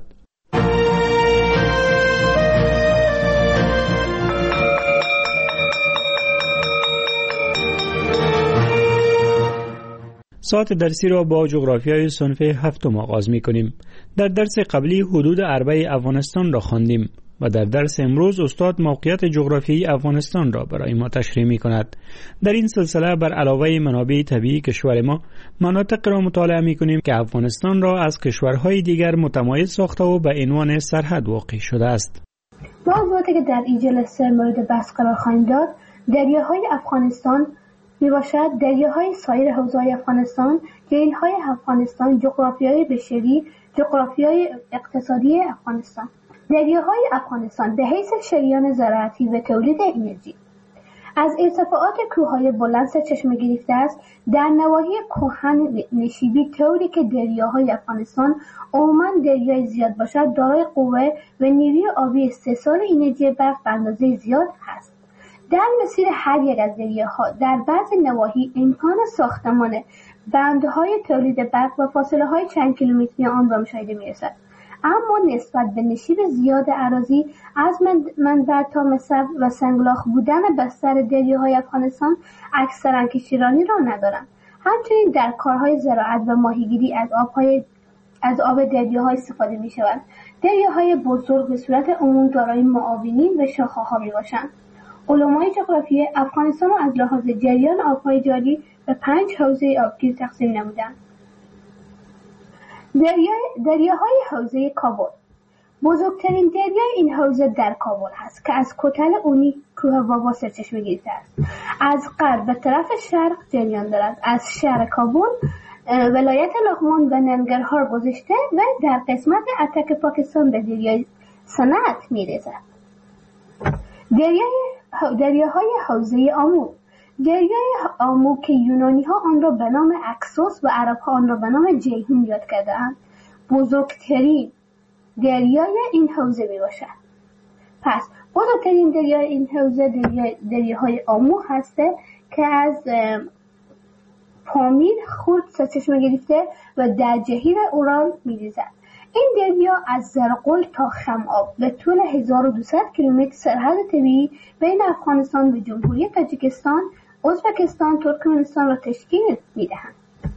ساعت درسی را با جغرافیای صنف هفتم آغاز می کنیم. در درس قبلی حدود اربع افغانستان را خواندیم و در درس امروز استاد موقعیت جغرافیایی افغانستان را برای ما تشریح می کند. در این سلسله بر علاوه منابع طبیعی کشور ما، مناطق را مطالعه می کنیم که افغانستان را از کشورهای دیگر متمایز ساخته و به عنوان سرحد واقع شده است. موضوعاتی که در این جلسه مورد بحث قرار خواهیم داد، دریاهای افغانستان می باشد، دریاهای سایر حوزه‌های افغانستان، جهیل‌های افغانستان، جغرافیای بشری، جغرافیای اقتصادی افغانستان. دریاهای افغانستان به حیث شریان زراعتی و تولید انرژی از ارتفاعات کوههای بلند سرچشمه گرفته است. در نواحی کهن نشیبی طوری که دریاهای افغانستان عموماً دریای زیاد باشد، دارای قوه و نیروی آبی استحصال انرژی برق به اندازه زیاد هست. در مسیر هر یک از دریاها در بعضی نواحی امکان ساختمان بندهای تولید برق و فاصله های چند کیلومتری آن را مشاهده می‌رسد. اما نسبت به نشیب زیاد اراضی از منبع تا مصب و سنگلاخ بودن بستر دریاهای افغانستان اکثرا کشتیرانی را ندارند. همچنین در کارهای زراعت و ماهیگیری از آب دریاها استفاده می‌شود. دریاهای بزرگ به صورت عموم دارای معاونین و شاخه‌ها میباشند. علمای جغرافی افغانستان را از لحاظ جریان آب‌های جاری به 5 حوزه آبگیر تقسیم نمودند. دریاهای حوزه کابل. بزرگترین دریای این حوزه در کابل هست که از کتل اونی کوه بابا سرچشمه گرفته است. از غرب به طرف شرق جریان دارد. از شهر کابل ولایت لغمان و ننگرهار گذشته و در قسمت اتک پاکستان به دریای صنعت می‌رسد. دریاهای حوزه آمو. دریای آمو که یونانی ها آن را به نام اکسوس و عرب ها آن را به نام جیهون یاد کرده‌اند، بزرگترین دریای این حوزه می باشد. پس بزرگترین دریای این حوزه دریاهای آمو هسته که از پامیر خورد سرچشمه گرفته و در جهیل اورال می ریزد. این دریا از زرقل تا خم‌آب به طول 1200 کیلومتر سرحد طبیعی بین افغانستان و جمهوری تاجیکستان، ازبکستان، ترکمنستان را تشکیل می‌دهند.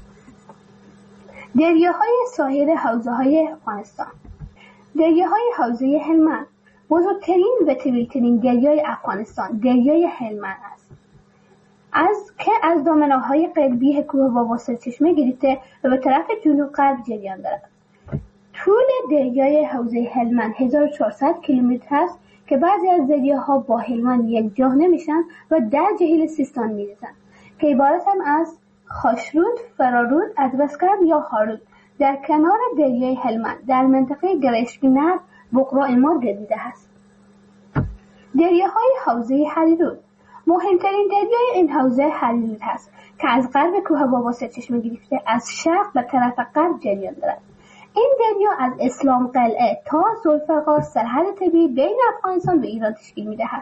دریاهای ساحل حوزه‌های افغانستان. دریاهای حوزه هلمند. بزرگترین و طویل‌ترین دریای افغانستان دریای هلمند است. از دامنه‌های قلبی کوه بابا سرچشمه گرفته و به طرف جنوب غرب جریان دارد. طول دریای حوزه هلمند 1400 کیلومتر است که بعضی از دریاها با هلمند یکجا نمیشن و در جهیل سیستان میریزند که عبارتند از خاشرود، فرارود، ادرسکرد یا هارود. در کنار دریای هلمند در منطقه گرشکینر بقرا امار گردیده است. دریاهای حوزه هریرود. مهمترین دریای این حوزه هریرود است که از غرب کوه بابا سرچشمه گرفته از شرق به طرف غرب جریان دارد. این دریا از اسلام قلعه تا ذوالفقار سرحد طبیعی بین افغانستان و ایران تشکیل می‌دهد.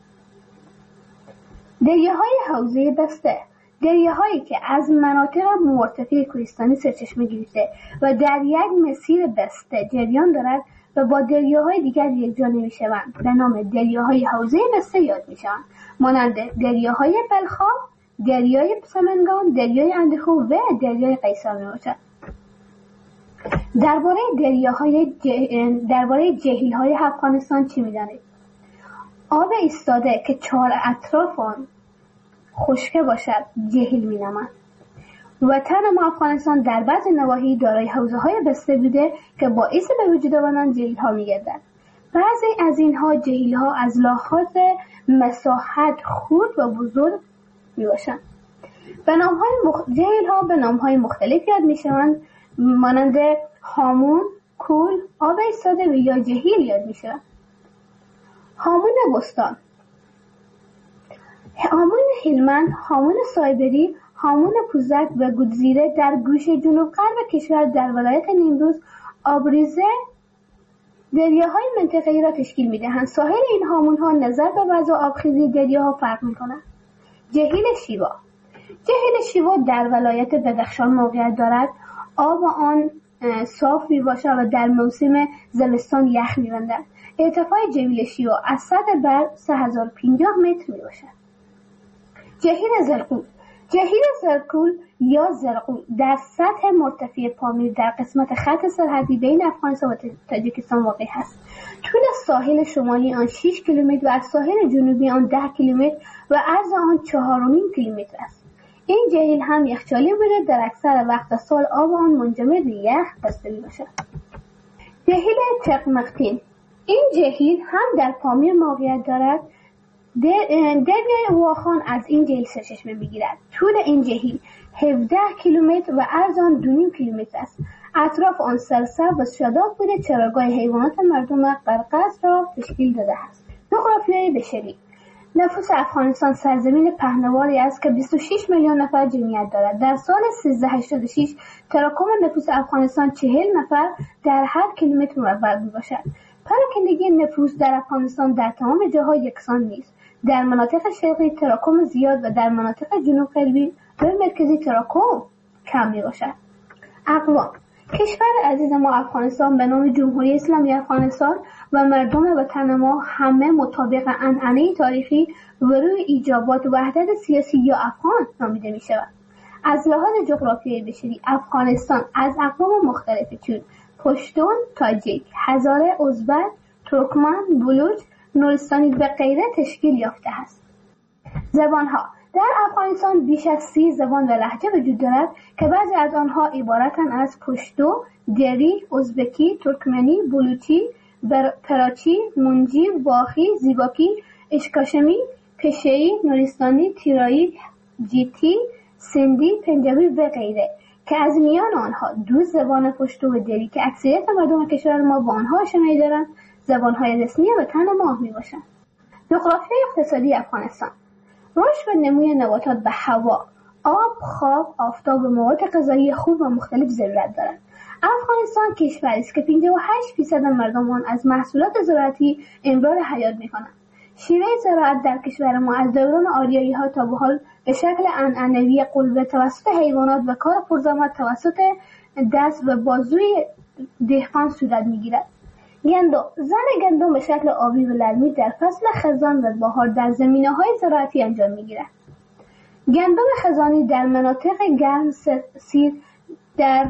دریاهای حوزه بسته. دریاهایی که از مناطق مرتفع کوهستانی سرچشمه گرفته و در یک مسیر بسته جریان دارد و با دریاهای دیگر یکجا نمی‌شوند به نام دریاهای حوزه بسته یاد می‌شوند، مانند دریاهای بلخاب، دریای سمنگان، دریای اندخو و دریای قیصر میباشد. درباره جهیل‌های افغانستان چی می‌دانید؟ آب ایستاده که 4 اطراف آن خشک باشد جهیل می‌نامند. وطن ما افغانستان در بعض نواحی دارای حوزه‌های بسته بوده که باعث به وجود آمدن جهیل‌ها می‌گردند. بعضی از اینها جهیل‌ها از لحاظ مساحت خرد و بزرگ میباشند. جهیل‌ها به نام‌های مختلف یاد می‌شوند، مانند هامون، کول، آب ایستاده و یا جهیل یاد می‌شوند. هامون بستان. هلمند، هامون سایبری، هامون پوزک و گودزیره در گوشه جنوب غرب کشور در ولایت نیمروز آبریزه دریاهای منطقه‌ای را تشکیل می‌دهند. ساحل این هامون‌ها نظر به وضع آبخیزی دریاها فرق می‌کند. جهیل شیوا. جهیل شیوا در ولایت بدخشان موقعیت دارد. آب آن صاف میباشد و در موسم زمستان یخ می‌بندد. ارتفاع جهیل شیوا از سطح بر 3050 متر میباشد. جهیل زرقول. جهیل زرقول یا زرقول در سطح مرتفع پامیر در قسمت خط سرحدی بین افغانستان و تاجیکستان واقع است. طول ساحل شمالی آن 6 کیلومتر و از ساحل جنوبی آن 10 کیلومتر و عرض آن 4.5 کیلومتر است. این جهیل هم یخچالی بوده، در اکثر وقت سال آب آن منجمد به یخ بسته میباشد. جهیل ترکمختین. این جهیل هم در پامیر موقعیت دارد. دریای واخان از این جهیل سرچشمه میگیرد. طول این جهیل 17 کیلومتر و عرض آن 2.5 کیلومتر است. اطراف آن سرسبز و شاداب بوده. چراگاه حیوانات مردم قرقاز را تشکیل داده است. جغرافیای بشری. نفوس افغانستان سرزمین پهناوری است که 26 میلیون نفر جمعیت دارد. در سال 1386 تراکم نفوس افغانستان 40 نفر در هر کیلومتر مربع میباشد. پراکندگی نفوس در افغانستان در تمام جاها یکسان نیست. در مناطق شرقی تراکم زیاد و در مناطق جنوب غربی و مرکزی تراکم کم میباشد. اقوام. کشور عزیز ما افغانستان به نام جمهوری اسلامی افغانستان و مردم وطن ما همه مطابق عنعنه تاریخی و روی ایجابات وحدت سیاسی یا افغان نامیده می شود. از لحاظ جغرافیایی بشری افغانستان از اقوام مختلفی چون پشتون، تاجیک، هزاره، ازبک، ترکمن، بلوچ، نورستانی و غیره تشکیل یافته است. زبانها. در افغانستان بیش از 30 زبان و لهجه وجود دارد که بعضی از آنها عبارتند از پشتو، دری، ازبکی، ترکمنی، بلوچی، پراچی، منجی، واخی، زیباکی، اشکاشمی، پشه‌ای، نورستانی، تیرایی، جیتی، سندی، پنجابی و غیره که از میان آنها 2 زبان پشتو و دری که اکثریت مردم کشور ما با آنها آشنایی دارند زبانهای رسمی وطن ما میباشند. جغرافیای اقتصادی افغانستان. رشد و نموی نباتات به هوا، آب، خواب، آفتاب و مواد غذایی خوب و مختلف ضرورت دارد. افغانستان کشوری است که 58% مردم آن از محصولات زراعتی امرار حیات می‌کنند. شیوه زراعت در کشور ما از دوران آریایی‌ها تا به حال به شکل عنعنوی قلبه توسط حیوانات و کار پرزحمت توسط دست و بازوی دهقان صورت می‌گیرد. گندم. زن گندم به شکل آبی و لرمی در فصل خزان و بهار در زمینه‌های زراعتی انجام می‌گیرد. گندم خزانی در مناطق گرم سیر در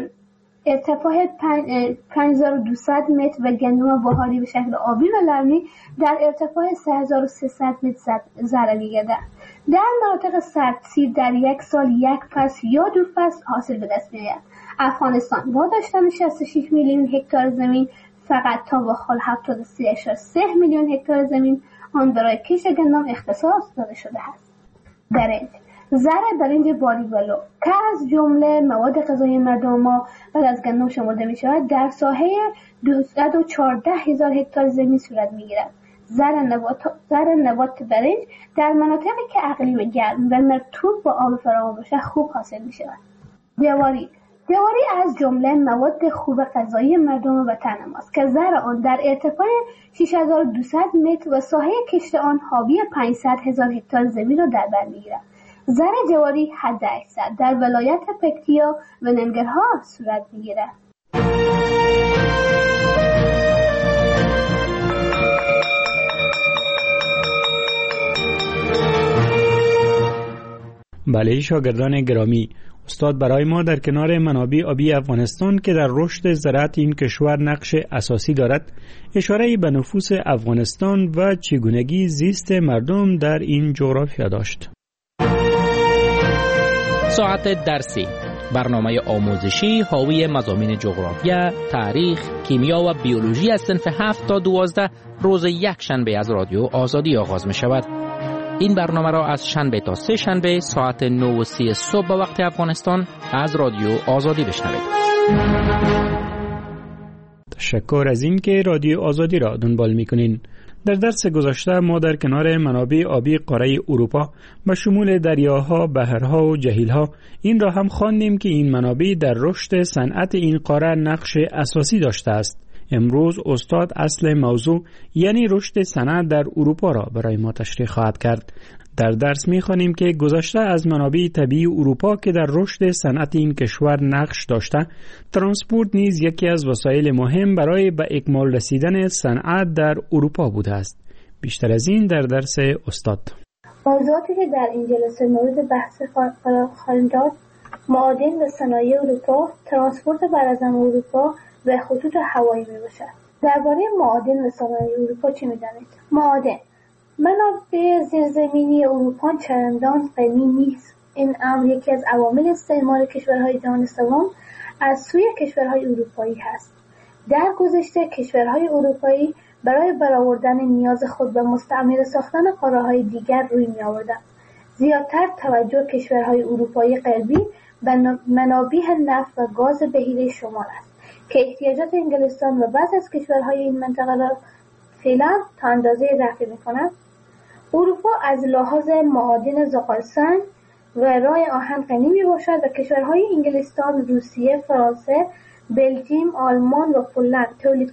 ارتفاع 5200 متر و گندم بهاری به شکل آبی و لرمی در ارتفاع 3300 متر ذره می‌گردد. در مناطق سردسیر در یک سال یک فصل یا 2 فصل حاصل به دست می‌آید. افغانستان با داشتن 66 میلیون هکتار زمین فقط تا به حال 73.3 میلیون هکتار زمین آن برای کشت گندم اختصاص داده شده است. برنج. زر برنج باریولو که از جمله مواد غذایی مردم ما بعد از گندم شمرده می شود در ساحه 214,000 هکتار زمین صورت می گیرد. زر نبات برنج در مناطقی که اقلیم گرم و مرطوب با آب فراوان باشد خوب حاصل می شود. جواری از جمله مواد خوب غذایی مردم وطن ماست که زر آن در ارتفاع 6200 متر و ساحه کشت آن حاوی 500,000 هکتار زمین را در بر می‌گیرد. زر جواری حداکثر در ولایت پکتیا و ننگرهار صورت می‌گیرد. بله شاگردان گرامی، استاد برای ما در کنار منابع آبی افغانستان که در رشد زراعت این کشور نقش اساسی دارد اشاره به نفوس افغانستان و چگونگی زیست مردم در این جغرافیا داشت. ساعت درسی، برنامه آموزشی حاوی مضامین جغرافیا، تاریخ، کیمیا و بیولوژی از صنف 7 تا 12 روز یک شنبه از رادیو آزادی آغاز می شود. این برنامه را از شنبه تا 3 شنبه ساعت 9:30 صبح به وقت افغانستان از رادیو آزادی بشنوید. تشکر از این که رادیو آزادی را دنبال می‌کنین. در درس گذشته ما در کنار منابع آبی قاره اروپا به شمول دریاها، بحرها و جهیلها این را هم خواندیم که این منابع در رشد صنعت این قاره نقش اساسی داشته است. امروز استاد اصل موضوع یعنی رشد صنعت در اروپا را برای ما تشریح خواهد کرد. در درس می‌خوانیم که گذشته از منابع طبیعی اروپا که در رشد صنعت این کشور نقش داشته، ترانسپورت نیز یکی از وسایل مهم برای به اکمال رسیدن صنعت در اروپا بوده است. بیشتر از این در درس استاد. موضوعاتی که در این جلسه مورد بحث خواهیم داد: معادن و صنایع اروپا، ترانسپورت براعظم اروپا و خطوط هوایی میباشد. درباره معادن و صنایع اروپا چه می‌دانید؟ معادن منابع زیرزمینی اروپا چندان غنی نیست. این امر یکی از عوامل استعمار کشورهای جهان سوم از سوی کشورهای اروپایی هست. در گذشته کشورهای اروپایی برای برآوردن نیاز خود به مستعمره ساختن قاره‌های دیگر روی می‌آوردند. زیادتر توجه کشورهای اروپایی غربی به منابع نفت و گاز بحیره شمال است که احتیاجات انگلستان و بعضی از کشورهای این منطقه را فعلا تا اندازه رفع می‌کند. اروپا از لحاظ معادن زغالسنگ و رای آهن غنی میباشد و کشورهای انگلستان، روسیه، فرانسه، بلژیم، آلمان و پولند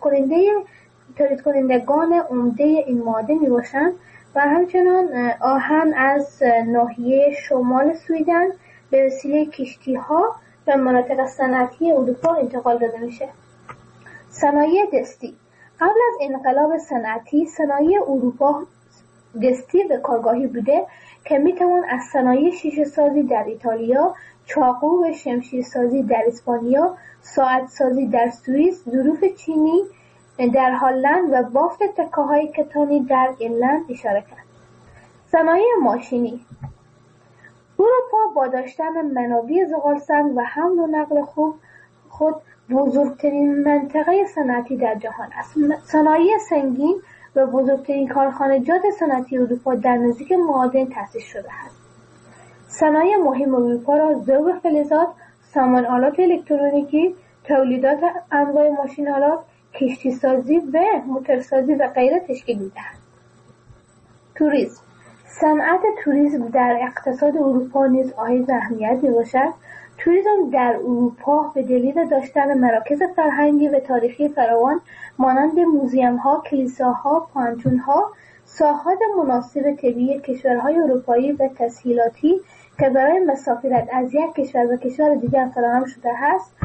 تولید کنندگان عمده این معادن میباشند و همچنان آهن از ناحیه شمال سویدن به وسیله کشتی‌ها به مناطق صنعتی اروپا انتقال داده میشه. صنایع دستی. قبل از انقلاب صنعتی صنایع اروپا دستی و کارگاهی بوده که میتوان از صنایع شیشه سازی در ایتالیا، چاقو و شمشیر سازی در اسپانیا، ساعت سازی در سوئیس، ظروف چینی در هلند و بافت تکه‌های کتانی در ایرلند اشاره کرد. صنایع ماشینی. اروپا با داشتن منابع زغالسنگ و حمل و نقل خود بزرگترین منطقه صنعتی در جهان است. صنایع سنگین و بزرگترین کارخانجات صنعتی اروپا در نزدیک معادن تأسیس شده است. صنایع مهم اروپا را ذوب فلزات، سامان آلات الکترونیکی، تولیدات انواع ماشین آلات، کشتی سازی و موتورسازی و غیره تشکیل می‌دهند. توریسم. صنعت توریسم در اقتصاد اروپا نیز حائز اهمیت می‌باشد. توریسم در اروپا به دلیل داشتن مراکز فرهنگی و تاریخی فراوان مانند موزیم‌ها، کلیساها، پانتون‌ها، ساحات مناسب طبیعی کشورهای اروپایی و تسهیلاتی که برای مسافرت از یک کشور به کشور دیگر فراهم شده است،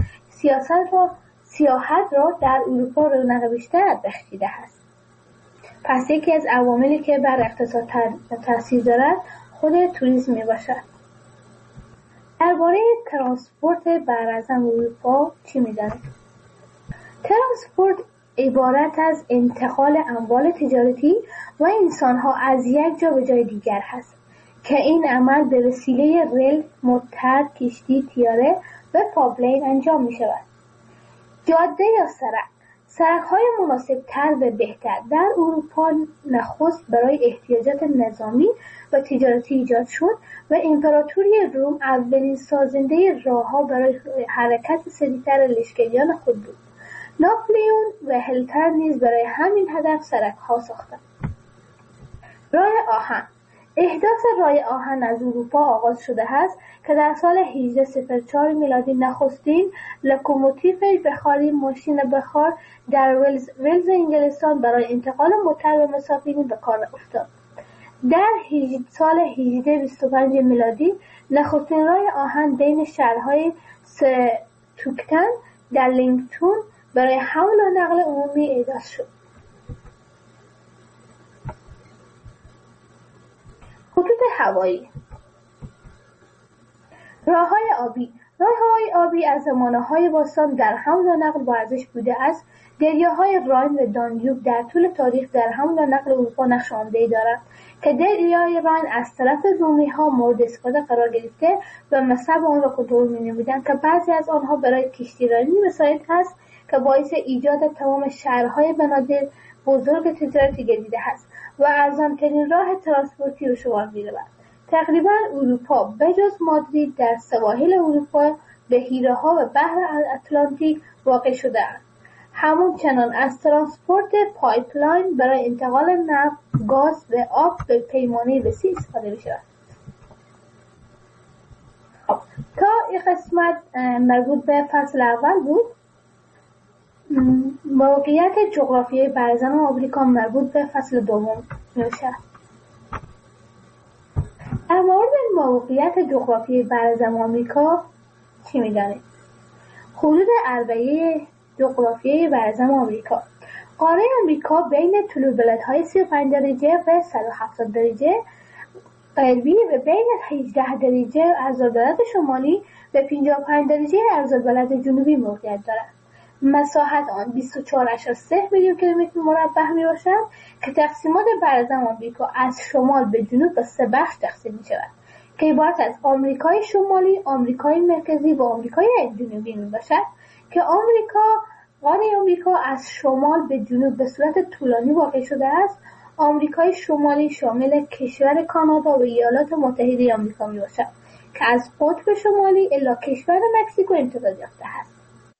سیاحت را در اروپا رونق بیشتر بخشیده است. پس یکی از عواملی که بر اقتصاد تاثیر دارد خود توریسم میباشد. درباره ترانسپورت براعظم اروپا چی می‌دانید؟ ترانسپورت عبارت از انتقال اموال تجارتی و انسان‌ها از یک جا به جای دیگر هست که این عمل به وسیله ریل، موتر، کشتی، طیاره و پایپلاین انجام می‌شود. جاده یا سرک‌های مناسب‌تر و بهتر در اروپا نخست برای احتیاجات نظامی و تجارتی ایجاد شد و امپراتوری روم اولین سازنده راه‌ها برای حرکت سریعتر لشکریان خود بود. ناپلئون و هیتلر نیز برای همین هدف سرک‌ها ساختند. راه آهن. احداث راه آهن از اروپا آغاز شده است که در سال 1804 میلادی نخستین لوکوموتیو بخاری ماشین بخار در ولز انگلستان برای انتقال موتر و مسافرین به کار افتاد. در سال 1825 میلادی نخستین راه آهن بین شهرهای ستوکتن در لینکتون برای حمل و نقل عمومی احداث شد. خطوط هوایی. راه‌های آبی از زمانه‌های باستان در حمل و نقل با ارزش بوده است. دریاهای راین و دانیوب در طول تاریخ در حمل و نقل اروپا نقش عمده‌ای دارند که دریای راین از طرف رومی‌ها مورد استفاده قرار گرفته و مصب آن را کنترل می‌نمودند که بعضی از آنها برای کشتیرانی مساعد است که باعث ایجاد تمام شهرهای بنادر بزرگ تجارتی گردیده است و ارزان‌ترین راه ترانسپورتی به شمار می‌رود. تقریباً اروپا بجز مادرید در سواحل اروپا بحیره‌ها و بحر اتلانتیک واقع شده‌اند. همچنان از ترانسپورت پایپلاین برای انتقال نفت، گاز و آب به پیمانه وسیع استفاده می شود. خب تا این قسمت مربوط به فصل اول بود. موقعیت جغرافیایی برزمین آمریکا مربوط به فصل دوم میشه. در مورد موقعیت جغرافیایی برزمین آمریکا چی میدانید؟ حدود عربه جغرافیایی برزمین آمریکا. قاره آمریکا بین طول بلندهای 35 درجه و 170 درجه غربی و بین 18 درجه عرض‌البلد شمالی و 55 درجه عرض‌البلد جنوبی موقعیت دارد. مساحت آن 24.3 میلیون کیلومتر مربع می باشد که تقسیمات برزمین آمریکا از شمال به جنوب به 3 بخش تقسیم می شود که عبارت از آمریکای شمالی، آمریکای مرکزی و آمریکای جنوبی می باشد که قاره آمریکا از شمال به جنوب به صورت طولانی واقع شده است. آمریکای شمالی شامل کشور کانادا و ایالات متحده آمریکا می باشد که از قطب شمالی الی کشور مکزیکو امتداد یافته است.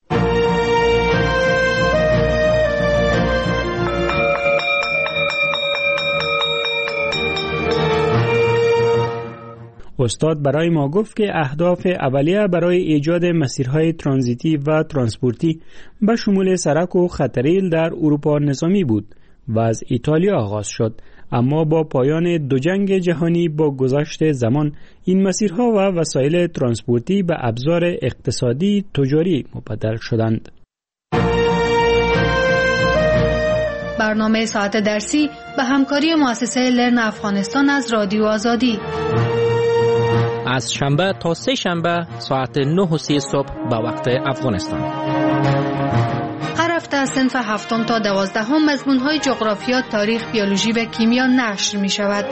استاد برای ما گفت که اهداف اولیه برای ایجاد مسیرهای ترانزیتی و ترانسپورتی به شمول سرک و خطریل در اروپا نظامی بود و از ایتالیا آغاز شد، اما با پایان دو جنگ جهانی با گذشت زمان این مسیرها و وسایل ترانسپورتی به ابزار اقتصادی تجاری مبدل شدند. برنامه ساعت درسی به همکاری مؤسسه لرن افغانستان از رادیو آزادی از شنبه تا سه شنبه ساعت 9:30 صبح به وقت افغانستان. هر هفته از صنف 7 تا 12 مضمون‌های جغرافیا، تاریخ، بیولوژی و کیمیا نشر می شود.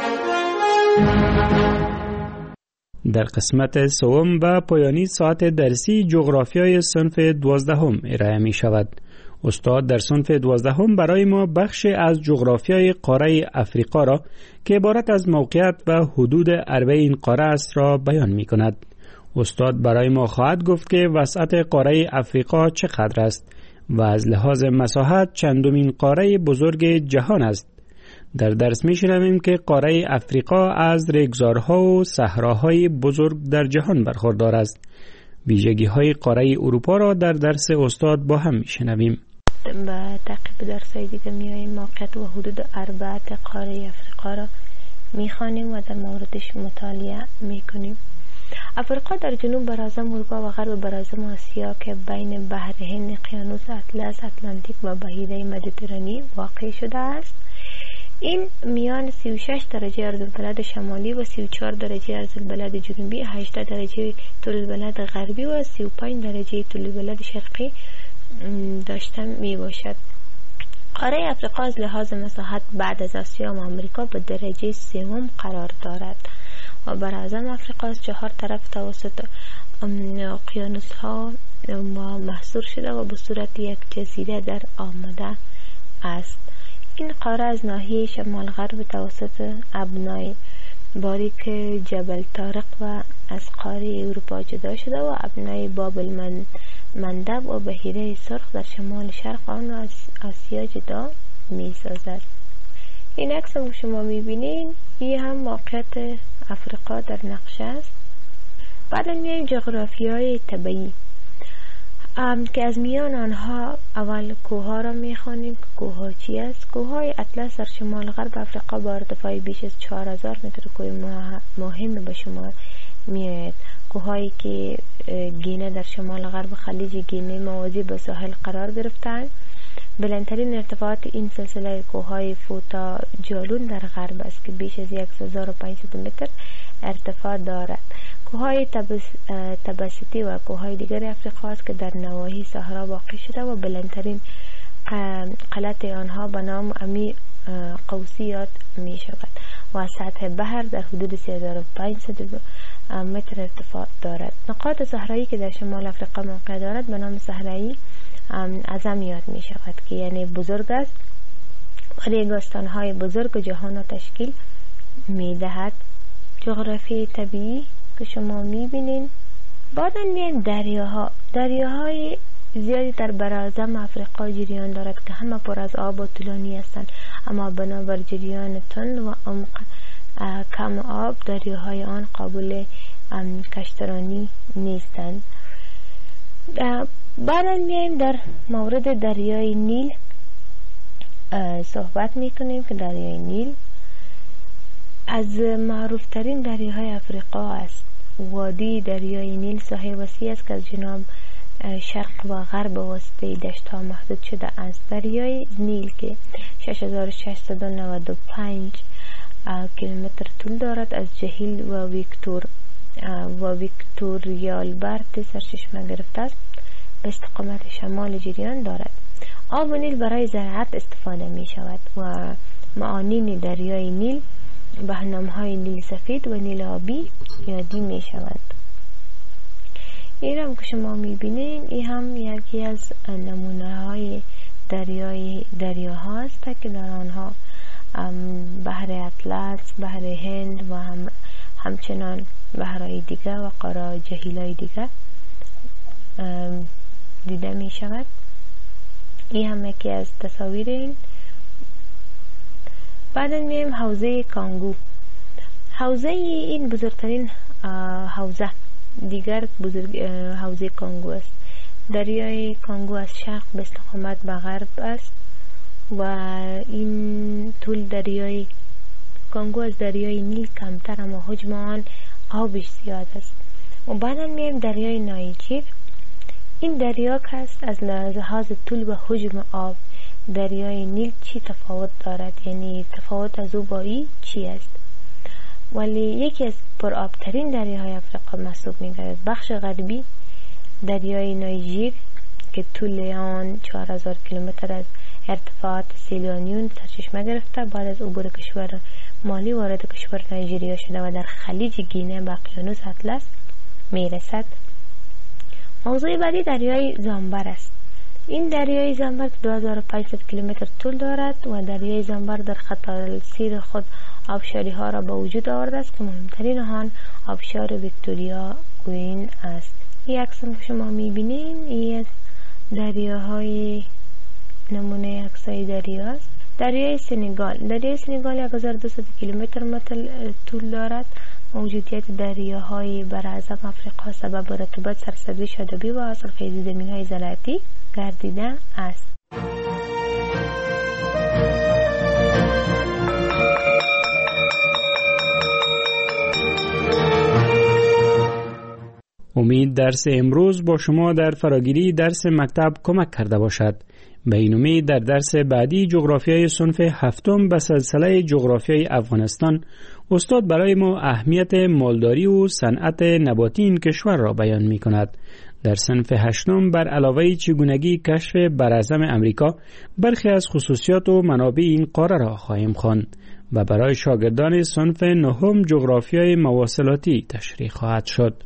در قسمت سوم و پایانی ساعت درسی جغرافیای صنف 12 ارائه می شود. استاد در صنف 12 برای ما بخش از جغرافیای قاره افریقا را که عبارت از موقعیت و حدود عربه این قاره است را بیان می کند. استاد برای ما خواهد گفت که وسعت قاره افریقا چقدر است و از لحاظ مساحت چندمین قاره بزرگ جهان است. در درس می شنویم که قاره افریقا از ریگزارها و صحراهای بزرگ در جهان برخوردار است. ویژگی های قاره اروپا را در درس استاد با هم می شنویم. و تعقیب درسای دیگه میاییم موقعیت و حدود اربعه قاره افریقا را میخوانیم و در موردش مطالعه میکنیم. افریقا در جنوب براعظم اروپا و غرب براعظم آسیا که بین بحر هند، اقیانوس اطلس، اتلانتیک و بحیره مدیترانی واقع شده است. این میان 36 درجه عرض‌البلد شمالی و 34 درجه عرض‌البلد جنوبی، 18 درجه طول‌البلد غربی و 35 درجه طول‌البلد شرقی داشته می باشد. قاره افریقا از لحاظ مساحت بعد از آسیا و آمریکا به درجه سوم قرار دارد و براعظم افریقا از 4 طرف توسط اقیانوس ها محصور شده و به صورت یک جزیره در آمده است. این قاره از ناحیه شمال غرب توسط ابنای باریک جبل طارق و از قاره اروپا جدا شده و ابنای بابل مندب و بحیره سرخ در شمال شرق آن از آسیا جدا می سازد. این عکس هم شما می بینید، این هم موقعیت افریقا در نقشه است. بعد میایم جغرافیای طبیعی که از میان آنها اول کوها را میخوانیم. کوها چی است؟ کوههای اطلس در شمال غرب افریقا با ارتفاع بیش از 4000 متر کوه مهم به شمار میآید. کوههایی که گینه در شمال غرب خلیج گینه موازی به ساحل قرار گرفتند. بلندترین ارتفاعات این سلسله کوههای فوتا جالون در غرب است که بیش از 1500 متر ارتفاع دارد. کوههای تبسیتی و کوههای دیگر افریقا است که در نواحی صحرا واقع شده و بلندترین قلعت آنها به نام امی قوسی یاد می شود و از سطح بحر در حدود 3500 متر ارتفاع دارد. نقاط صحرایی که در شمال افریقا موقع دارد به نام صحرایی اعظم یاد می شود که یعنی بزرگ است و ریگستان‌های بزرگ جهان را تشکیل می دهد. جغرافی طبیعی که شما می بینین. بعد میایم دریاهای زیادی در براعظم افریقا جریان دارد که همه پر از آب و طولانی هستند، اما بنابر جریان تند و عمق کم آب دریاهای آن قابل کشترانی نیستند. بعدا میایم در مورد دریای نیل صحبت میکنیم که دریای نیل از معروف ترین دریاهای افریقا است. وادی دریای نیل ساحه وسیع است که از جنوب شرق و غرب واسطه دشت ها محدود شده است. دریای نیل که 6695 کیلومتر طول دارد از جهیل و ویکتوریالبرت سرچشمه گرفته است به استقامت شمال جریان دارد. آب و نیل برای زراعت استفاده می شود و معانین دریای نیل به نام‌های نیل سفید و نیل آبی یادی می شوند. این هم که شما می بینین این هم یکی از نمونه های دریاها است که در آنها بحر اطلس، بحر هند و همچنان بحرهای دیگر و قاره جهیل‌های دیگر دیده می شود. این هم یکی از تصاویر این. بعد میایم حوزه کانگو. حوزه این بزرگترین حوزه دیگر حوزه کانگو است. دریای کانگو از شرق به استقامت به غرب است و این طول دریای کانگو از دریای نیل کمتر اما حجم آن آبش زیاد است. و بعدا میایم دریای نایجر. این دریا که است از لحاظ طول و حجم آب دریای نیل چی تفاوت دارد، یعنی تفاوت از او با این چی است؟ ولی یکی از پرآبترین دریاهای افریقا محسوب می‌گردد. بخش غربی دریای نایجر که طول آن 4000 کیلومتر از ارتفاعات سیلیانیون سرچشمه گرفته بعد از عبور کشور مالی وارد کشور نایجریا شده و در خلیج گینه به اقیانوس اطلس میرسد. موضوع بعدی دریای زامبر است. این دریای زامبر 2500 کیلومتر طول دارد و دریای زامبر در خط السیر خود آبشاری ها را به وجود آورده است که مهمترین آن آبشار ویکتوریا گوین است. این عکس که شما میبینین این از دریاهای نمونه عکسای دریا است. دریای سنگال 1200 کیلومتر طول دارد. موجودیت دریاهای براعظم افریقا سبب رطوبت، سرسبزی شادابی و حاصلخیزی زمین‌های زراعتی گردیده است. امید درس امروز با شما در فراگیری درس مکتب کمک کرده باشد. به این امید در درس بعدی جغرافیای صنف هفتم به سلسله جغرافیای افغانستان استاد برای ما اهمیت مالداری و صنعت نباتی این کشور را بیان می کند. در صنف هشتم بر علاوه چگونگی کشف براعظم امریکا برخی از خصوصیات و منابع این قاره را خواهیم خواند و برای شاگردان صنف نهم جغرافیای مواصلاتی تشریح خواهد شد.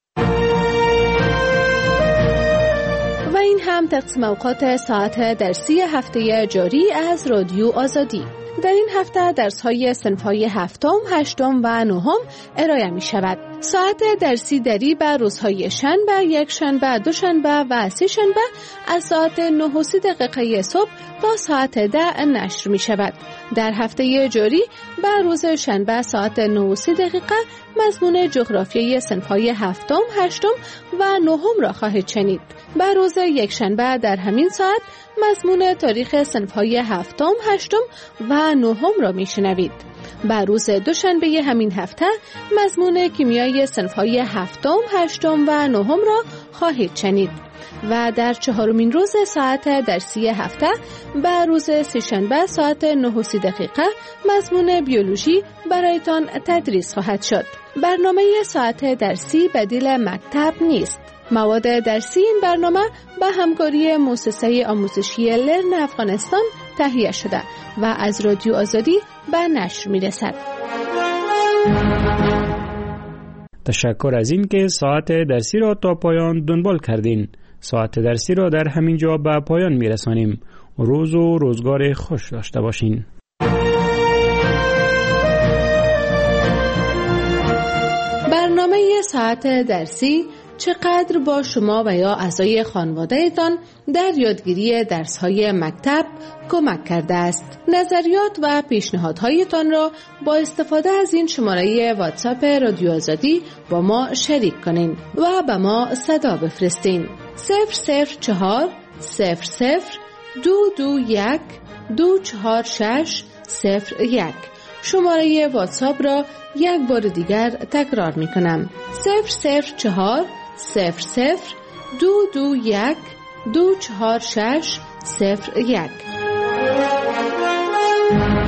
و این هم تقسیم اوقات ساعت درسی هفته جاری از رادیو آزادی. در این هفته درس‌های صنف‌های هفتم، هشتم و نهم ارائه می‌شود. ساعت درسی دری بر روزهای شنبه، یکشنبه، دوشنبه و سه‌شنبه از ساعت 9:30 صبح تا ساعت 10 نشر می‌شود. در هفته جاری بر روز شنبه ساعت 9:30 مضمون جغرافیای صنف‌های هفتم، هشتم و نهم را خواهید شنید. بر روز یکشنبه در همین ساعت مضمون تاریخ صنف‌های هفتم، هشتم و نهم را میشنوید. بر روز دوشنبه همین هفته مضمون کیمیای صنف‌های هفتم، هشتم و نهم را خواهید شنید. و در چهارمین روز ساعت درسی هفته بر روز سه‌شنبه ساعت 9:30 مضمون بیولوژی برایتان تدریس خواهد شد. برنامه ساعت درسی بدیل مکتب نیست. مواد درسی این برنامه به همکاری مؤسسه آموزشی لرن افغانستان تهیه شده و از رادیو آزادی به نشر می‌رسد. تشکر از این که ساعت درسی را تا پایان دنبال کردین. ساعت درسی را در همین جا به پایان می‌رسانیم. روز و روزگار خوش داشته باشین. برنامه ساعت درسی چقدر با شما و یا اعضای خانواده‌تان در یادگیری درس‌های مکتب کمک کرده است. نظریات و پیشنهادهایتان را با استفاده از این شماره واتساپ رادیو آزادی با ما شریک کنین و به ما صدا بفرستین. 004 00 221 246 01. شماره واتساپ را یک بار دیگر تکرار می کنم. 004 00 221 246 01.